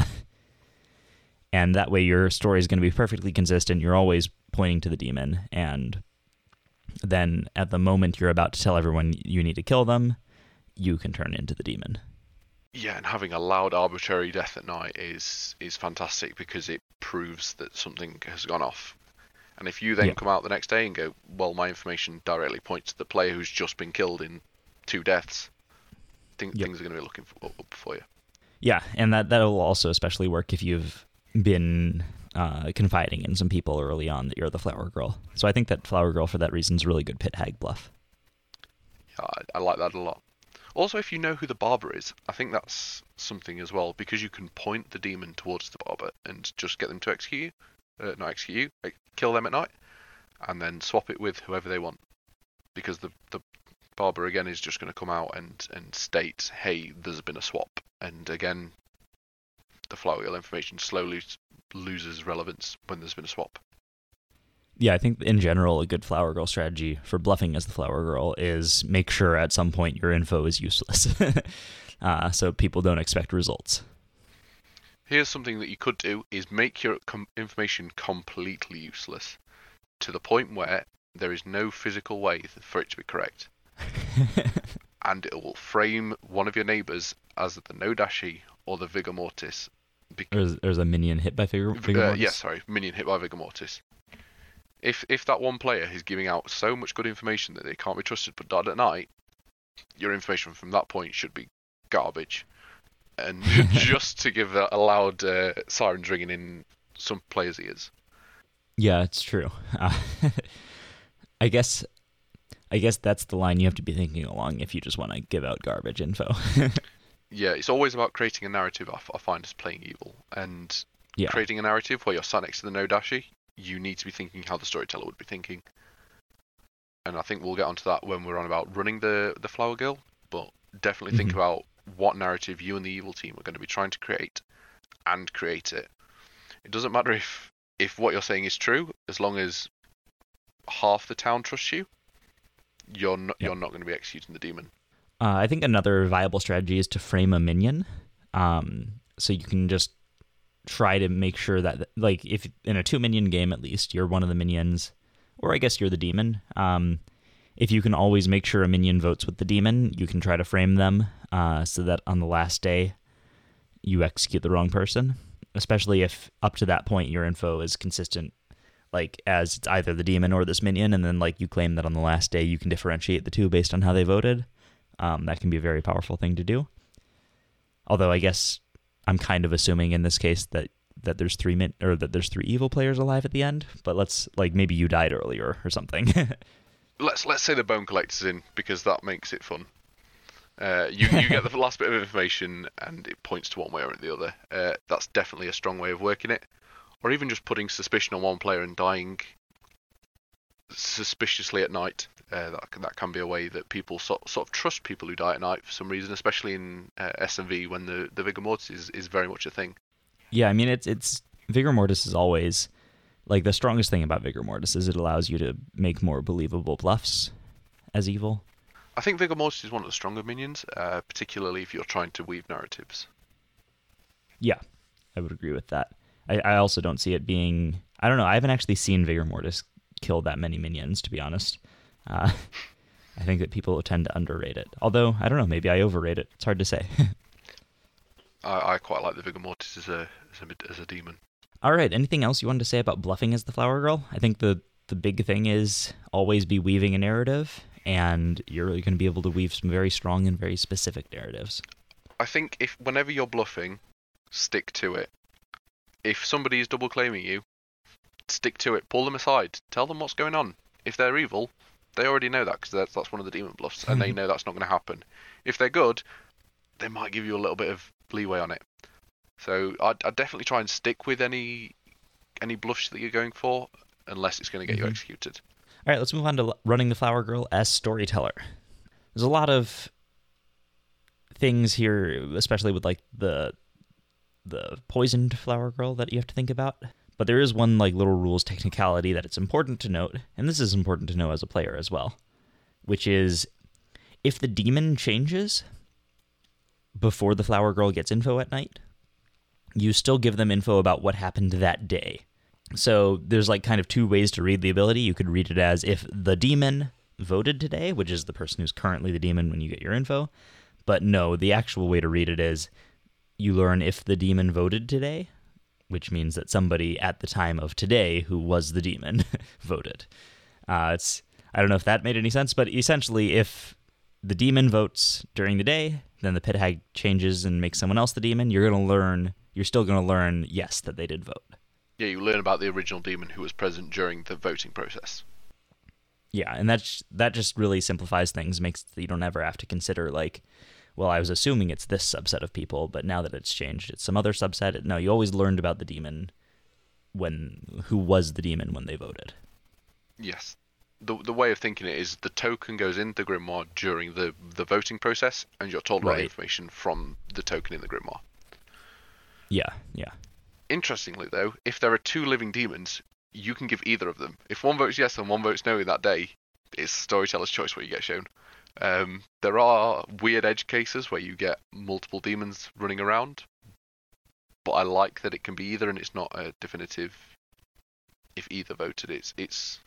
And that way your story is going to be perfectly consistent. You're always pointing to the demon, and then at the moment you're about to tell everyone you need to kill them, you can turn into the demon. Yeah, and having a loud, arbitrary death at night is fantastic, because it proves that something has gone off. And if you then come out the next day and go, well, my information directly points to the player who's just been killed in 2 deaths, things are going to be looking up for you. Yeah, and that'll also especially work if you've been confiding in some people early on that you're the Flower Girl. So I think that Flower Girl, for that reason, is a really good pit hag bluff. Yeah, I like that a lot. Also, if you know who the barber is, I think that's something as well, because you can point the demon towards the barber and just get them to kill them at night, and then swap it with whoever they want. Because the barber, again, is just going to come out and state, hey, there's been a swap. And again, the Flower Girl information slowly loses relevance when there's been a swap. Yeah, I think in general, a good Flower Girl strategy for bluffing as the Flower Girl is make sure at some point your info is useless, so people don't expect results. Here's something that you could do, is make your information completely useless, to the point where there is no physical way for it to be correct. And it will frame one of your neighbours as the Nodashi or the Vigor Mortis. There's a minion hit by Vigor Mortis? Minion hit by Vigor Mortis. If that one player is giving out so much good information that they can't be trusted but died at night, your information from that point should be garbage. And just to give a loud sirens ringing in some players' ears. Yeah, it's true. I guess that's the line you have to be thinking along if you just want to give out garbage info. Yeah, it's always about creating a narrative, I find, as playing evil. And creating a narrative where you're sat next to the Nodashi, you need to be thinking how the storyteller would be thinking. And I think we'll get onto that when we're on about running the Flower Girl, but definitely think about what narrative you and the evil team are going to be trying to create, and create it. It doesn't matter if what you're saying is true, as long as half the town trusts you, you're not going to be executing the demon. I think another viable strategy is to frame a minion. So you can just try to make sure that, like, if in a 2-minion game at least, you're one of the minions, or I guess you're the demon. If you can always make sure a minion votes with the demon, you can try to frame them so that on the last day you execute the wrong person, especially if up to that point your info is consistent, like as it's either the demon or this minion, and then like you claim that on the last day you can differentiate the two based on how they voted. That can be a very powerful thing to do. Although I guess I'm kind of assuming in this case that there's three evil players alive at the end, but let's, like, maybe you died earlier or something. Let's say the Bone Collector's in, because that makes it fun. You get the last bit of information and it points to one way or the other. That's definitely a strong way of working it. Or even just putting suspicion on one player and dying suspiciously at night. That can be a way that people sort of trust people who die at night for some reason, especially in S&V when the Vigor Mortis is very much a thing. Yeah, I mean, it's Vigor Mortis is always, like, the strongest thing about Vigor Mortis is it allows you to make more believable bluffs as evil. I think Vigor Mortis is one of the stronger minions, particularly if you're trying to weave narratives. Yeah, I would agree with that. I also don't see it being... I don't know, I haven't actually seen Vigor Mortis kill that many minions, to be honest. I think that people tend to underrate it. Although, I don't know, maybe I overrate it. It's hard to say. I quite like the Vigor Mortis as a demon. All right, anything else you wanted to say about bluffing as the Flower Girl? I think the big thing is always be weaving a narrative, and you're really going to be able to weave some very strong and very specific narratives. I think whenever you're bluffing, stick to it. If somebody is double claiming you, stick to it. Pull them aside. Tell them what's going on. If they're evil, they already know that, because that's one of the demon bluffs, and they know that's not going to happen. If they're good, they might give you a little bit of leeway on it. So I'd definitely try and stick with any bluffs that you're going for, unless it's going to get you executed. All right, let's move on to running the Flower Girl as storyteller. There's a lot of things here, especially with like the poisoned Flower Girl that you have to think about. But there is one like little rules technicality that it's important to note, and this is important to know as a player as well, which is if the demon changes before the Flower Girl gets info at night, you still give them info about what happened that day. So there's like kind of two ways to read the ability. You could read it as if the demon voted today, which is the person who's currently the demon when you get your info. But no, the actual way to read it is you learn if the demon voted today, which means that somebody at the time of today who was the demon voted. I don't know if that made any sense, but essentially if the demon votes during the day, then the pit hag changes and makes someone else the demon, you're still going to learn, yes, that they did vote. Yeah, you learn about the original demon who was present during the voting process. Yeah, and that just really simplifies things, makes that you don't ever have to consider, like, well, I was assuming it's this subset of people, but now that it's changed, it's some other subset. No, you always learned about the demon who was the demon when they voted. Yes. The way of thinking it is the token goes in the grimoire during the voting process, and you're told about the information from the token in the grimoire. Yeah. Interestingly, though, if there are two living demons, you can give either of them. If one votes yes and one votes no in that day, it's storyteller's choice what you get shown. There are weird edge cases where you get multiple demons running around, but I like that it can be either, and it's not a definitive. If either voted, it's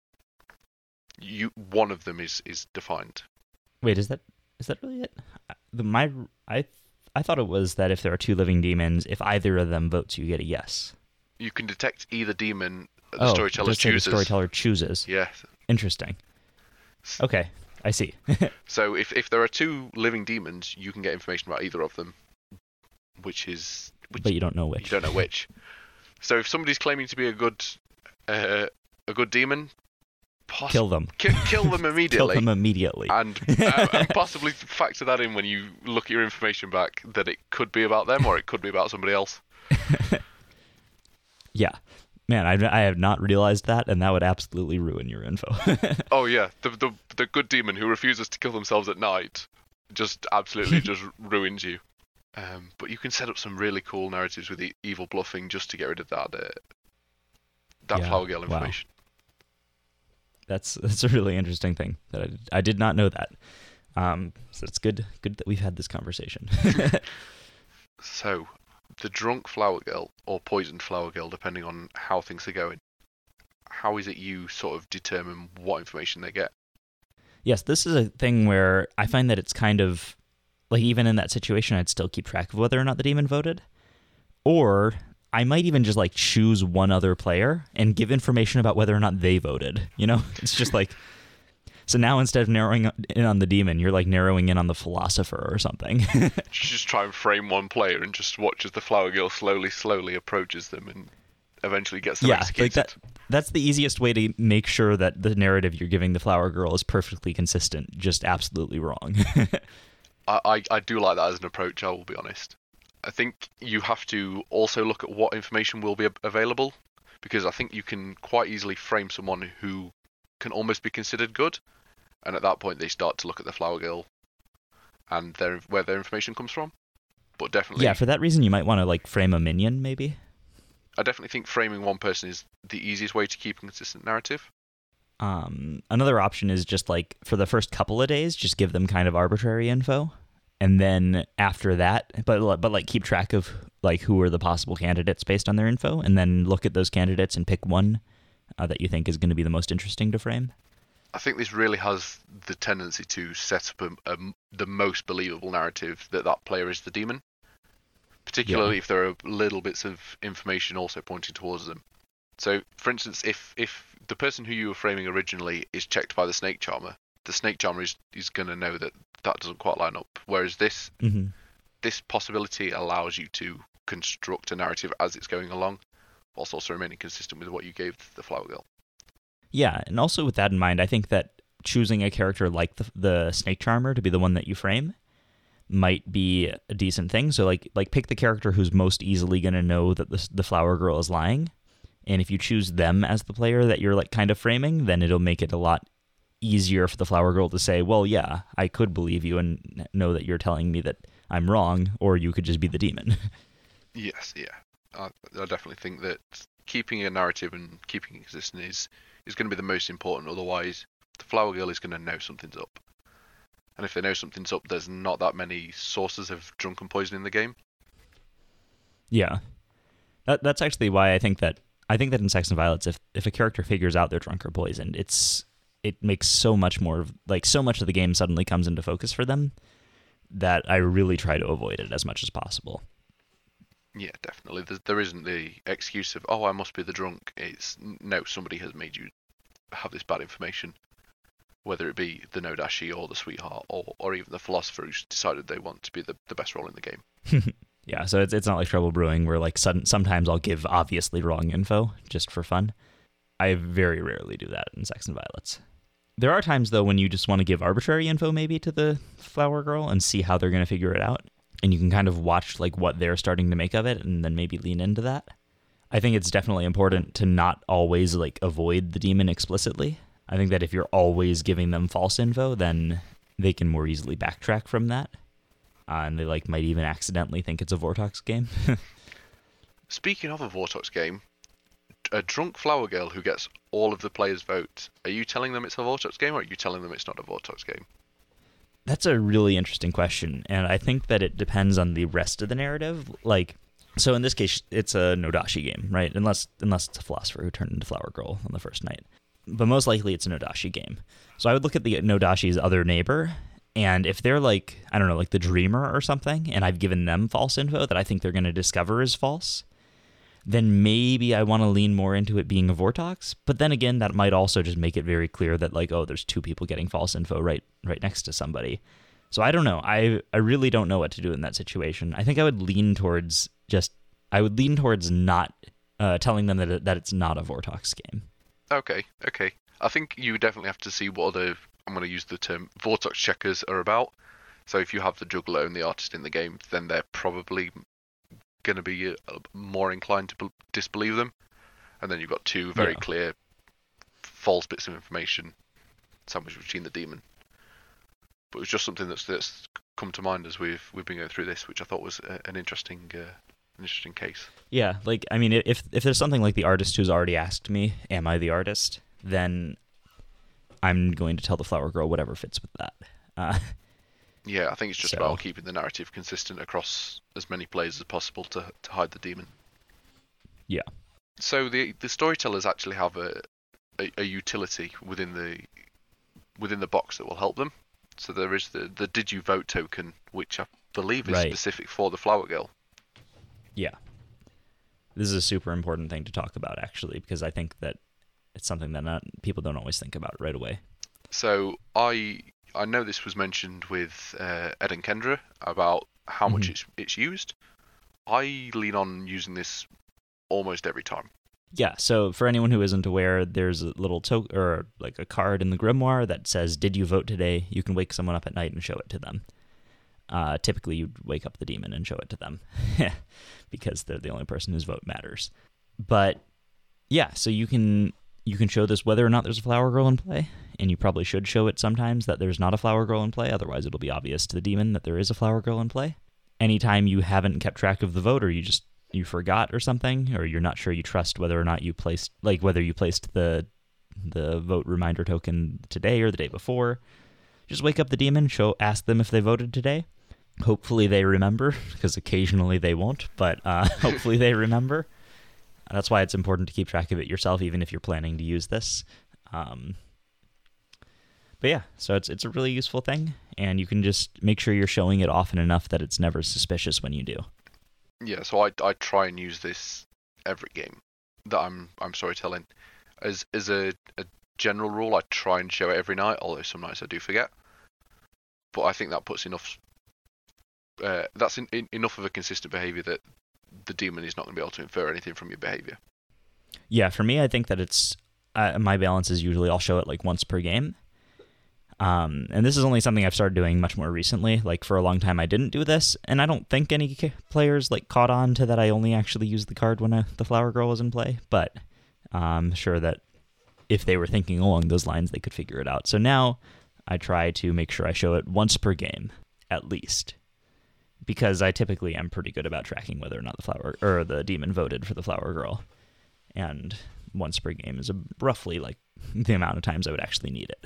one of them is defined. Wait, is that really it? I thought it was that if there are two living demons, if either of them votes, you get a yes. You can detect either demon the storyteller chooses. The storyteller chooses. Yeah. Interesting. Okay, I see. So if there are two living demons, you can get information about either of them, but you don't know which. You don't know which. So if somebody's claiming to be a good demon, kill them. Kill them immediately. Kill them immediately. And possibly factor that in when you look at your information back, that it could be about them or it could be about somebody else. Yeah. Man, I have not realized that, and that would absolutely ruin your info. Oh yeah, the good demon who refuses to kill themselves at night just absolutely just ruins you. But you can set up some really cool narratives with the evil bluffing just to get rid of that Flower Girl information. Wow. That's a really interesting thing that I did not know that. So it's good that we've had this conversation. So, the drunk Flower Girl, or poisoned Flower Girl, depending on how things are going, how is it you sort of determine what information they get? Yes, this is a thing where I find that it's kind of, like, even in that situation, I'd still keep track of whether or not the demon voted. Or I might even just, like, choose one other player and give information about whether or not they voted. You know? It's just like... So now instead of narrowing in on the demon, you're like narrowing in on the philosopher or something. Just try and frame one player and just watch as the Flower Girl slowly approaches them and eventually gets them executed. Like that's the easiest way to make sure that the narrative you're giving the Flower Girl is perfectly consistent, just absolutely wrong. I do like that as an approach, I will be honest. I think you have to also look at what information will be available, because I think you can quite easily frame someone who can almost be considered good, and at that point they start to look at the Flower Girl and where their information comes from. But definitely, for that reason you might want to like frame a minion, maybe. I definitely think framing one person is the easiest way to keep a consistent narrative. Another option is just like for the first couple of days, just give them kind of arbitrary info, and then after that, but like keep track of like who are the possible candidates based on their info, and then look at those candidates and pick one that you think is going to be the most interesting to frame. I think this really has the tendency to set up the most believable narrative that player is the demon, particularly if there are little bits of information also pointing towards them. So, for instance, if the person who you were framing originally is checked by the Snake Charmer, the Snake Charmer is going to know that doesn't quite line up. Whereas this possibility allows you to construct a narrative as it's going along, whilst also remaining consistent with what you gave the Flower Girl. Yeah, and also with that in mind, I think that choosing a character like the Snake Charmer to be the one that you frame might be a decent thing. So like pick the character who's most easily going to know that the Flower Girl is lying. And if you choose them as the player that you're like kind of framing, then it'll make it a lot easier for the Flower Girl to say, well, yeah, I could believe you and know that you're telling me that I'm wrong, or you could just be the demon. Yes, yeah. I definitely think that keeping a narrative and keeping it consistent is going to be the most important. Otherwise, the Flower Girl is going to know something's up. And if they know something's up, there's not that many sources of drunken poison in the game. Yeah. That's actually why I think that in Sex and Violets, if a character figures out they're drunk or poisoned, it makes so much more, like so much of the game suddenly comes into focus for them that I really try to avoid it as much as possible. Yeah, definitely. There isn't the excuse of, oh, I must be the drunk. It's, no, somebody has made you have this bad information. Whether it be the Nodashi or the Sweetheart or even the Philosopher who's decided they want to be the best role in the game. Yeah, so it's not like Trouble Brewing where like sometimes I'll give obviously wrong info just for fun. I very rarely do that in Sex and Violets. There are times, though, when you just want to give arbitrary info maybe to the Flower Girl and see how they're going to figure it out. And you can kind of watch like what they're starting to make of it and then maybe lean into that. I think it's definitely important to not always like avoid the demon explicitly. I think that if you're always giving them false info, then they can more easily backtrack from that. And they like might even accidentally think it's a Vortox game. Speaking of a Vortox game, a drunk Flower Girl who gets all of the players' votes, are you telling them it's a Vortox game or are you telling them it's not a Vortox game? That's a really interesting question, and I think that it depends on the rest of the narrative. Like, so in this case, it's a Nodashi game, right? Unless it's a Philosopher who turned into Flower Girl on the first night. But most likely it's a Nodashi game. So I would look at the Nodashi's other neighbor, and if they're like, I don't know, like the Dreamer or something, and I've given them false info that I think they're going to discover is false, then maybe I want to lean more into it being a Vortox. But then again, that might also just make it very clear that like, oh, there's two people getting false info right next to somebody. So I don't know. I really don't know what to do in that situation. I think I would lean towards not telling them that it's not a Vortox game. Okay. I think you definitely have to see what other, I'm going to use the term, Vortox checkers are about. So if you have the juggler and the artist in the game, then they're probably going to be more inclined to disbelieve them. and then you've got two very Yeah. clear false bits of information sandwiched between the demon. But it was just something that's come to mind as we've been going through this, which I thought was an interesting case. Yeah, like, I mean, if there's something like the artist who's already asked me, am I the artist, then I'm going to tell the flower girl whatever fits with that. Yeah, I think it's just So- about keeping the narrative consistent across as many players as possible to hide the demon. Yeah. So the storytellers actually have a utility within the box that will help them. So there is the Did You Vote token, which I believe is Right. specific for the flower girl. Yeah. This is a super important thing to talk about, actually, because I think that it's something that people don't always think about right away. So I know this was mentioned with Ed and Kendra about how much it's used. I lean on using this almost every time. Yeah, so for anyone who isn't aware, there's a little token or like a card in the grimoire that says, "Did you vote today?" You can wake someone up at night and show it to them. Typically, you'd wake up the demon and show it to them because they're the only person whose vote matters. But yeah, so you can show this whether or not there's a flower girl in play, and you probably should show it sometimes that there's not a flower girl in play. Otherwise, it'll be obvious to the demon that there is a flower girl in play. Anytime you haven't kept track of the vote, or you forgot or something, or you're not sure you trust whether or not you placed the vote reminder token today or the day before, just wake up the demon, ask them if they voted today. Hopefully they remember, because occasionally they won't, but hopefully they remember. That's why it's important to keep track of it yourself, even if you're planning to use this. But yeah, so it's a really useful thing, and you can just make sure you're showing it often enough that it's never suspicious when you do. Yeah, so I try and use this every game that I'm storytelling. As a general rule, I try and show it every night, although some nights I do forget. But I think that puts enough. That's enough of a consistent behavior that the demon is not going to be able to infer anything from your behavior. Yeah, for me, I think that it's my balance is usually I'll show it like once per game. And this is only something I've started doing much more recently. Like for a long time, I didn't do this, and I don't think any players like caught on to that. I only actually used the card when the flower girl was in play, but I'm sure that if they were thinking along those lines, they could figure it out. So now I try to make sure I show it once per game, at least, because I typically am pretty good about tracking whether or not the demon voted for the flower girl, and once per game is roughly like the amount of times I would actually need it.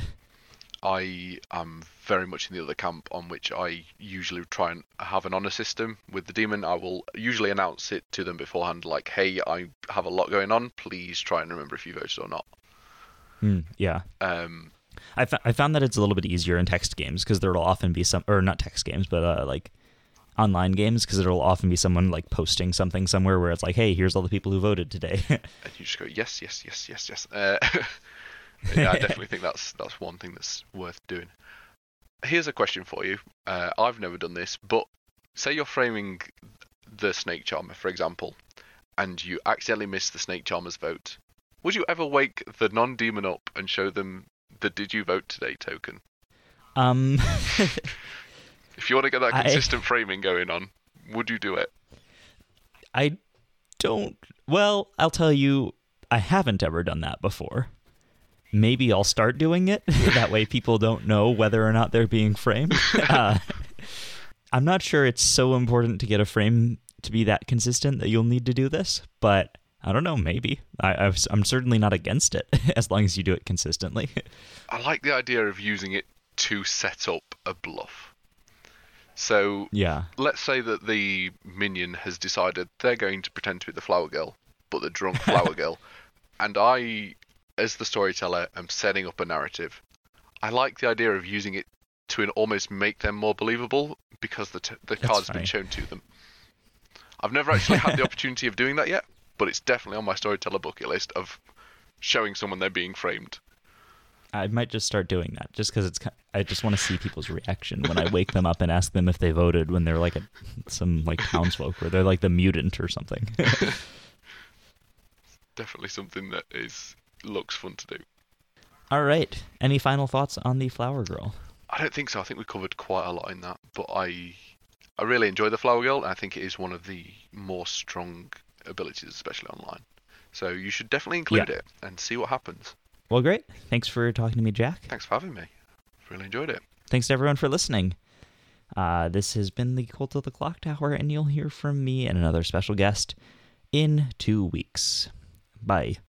I am very much in the other camp, on which I usually try and have an honor system with the demon. I will usually announce it to them beforehand, like, "Hey, I have a lot going on. Please try and remember if you voted or not." Yeah. I found that it's a little bit easier in text games, because there will often be or not text games, but like online games, because there will often be someone like posting something somewhere where it's like, "Hey, here's all the people who voted today." And you just go, yes, yes, yes, yes, yes. Yeah, I definitely think that's one thing that's worth doing. Here's a question for you. I've never done this, but say you're framing the Snake Charmer, for example, and you accidentally miss the Snake Charmer's vote. Would you ever wake the non-demon up and show them the "Did you vote today" token? If you want to get that consistent framing going on, would you do it? I don't. Well, I'll tell you, I haven't ever done that before. Maybe I'll start doing it. That way people don't know whether or not they're being framed. I'm not sure it's so important to get a frame to be that consistent that you'll need to do this, but I don't know, maybe. I'm certainly not against it, as long as you do it consistently. I like the idea of using it to set up a bluff. So, yeah. Let's say that the minion has decided they're going to pretend to be the flower girl, but the drunk flower girl, and I, as the storyteller, am setting up a narrative. I like the idea of using it to almost make them more believable, because the card's been shown to them. I've never actually had the opportunity of doing that yet, but it's definitely on my storyteller bucket list of showing someone they're being framed. I might just start doing that, just because I just want to see people's reaction when I wake them up and ask them if they voted when they're like some like townsfolk, or they're like the mutant or something. Definitely something that looks fun to do. All right. Any final thoughts on the Flower Girl? I don't think so. I think we covered quite a lot in that, but I really enjoy the Flower Girl, and I think it is one of the more strong abilities, especially online. So you should definitely include it and see what happens. Well, great. Thanks for talking to me, Jack. Thanks for having me. Really enjoyed it. Thanks to everyone for listening. This has been the Cult of the Clock Tower, and you'll hear from me and another special guest in 2 weeks. Bye.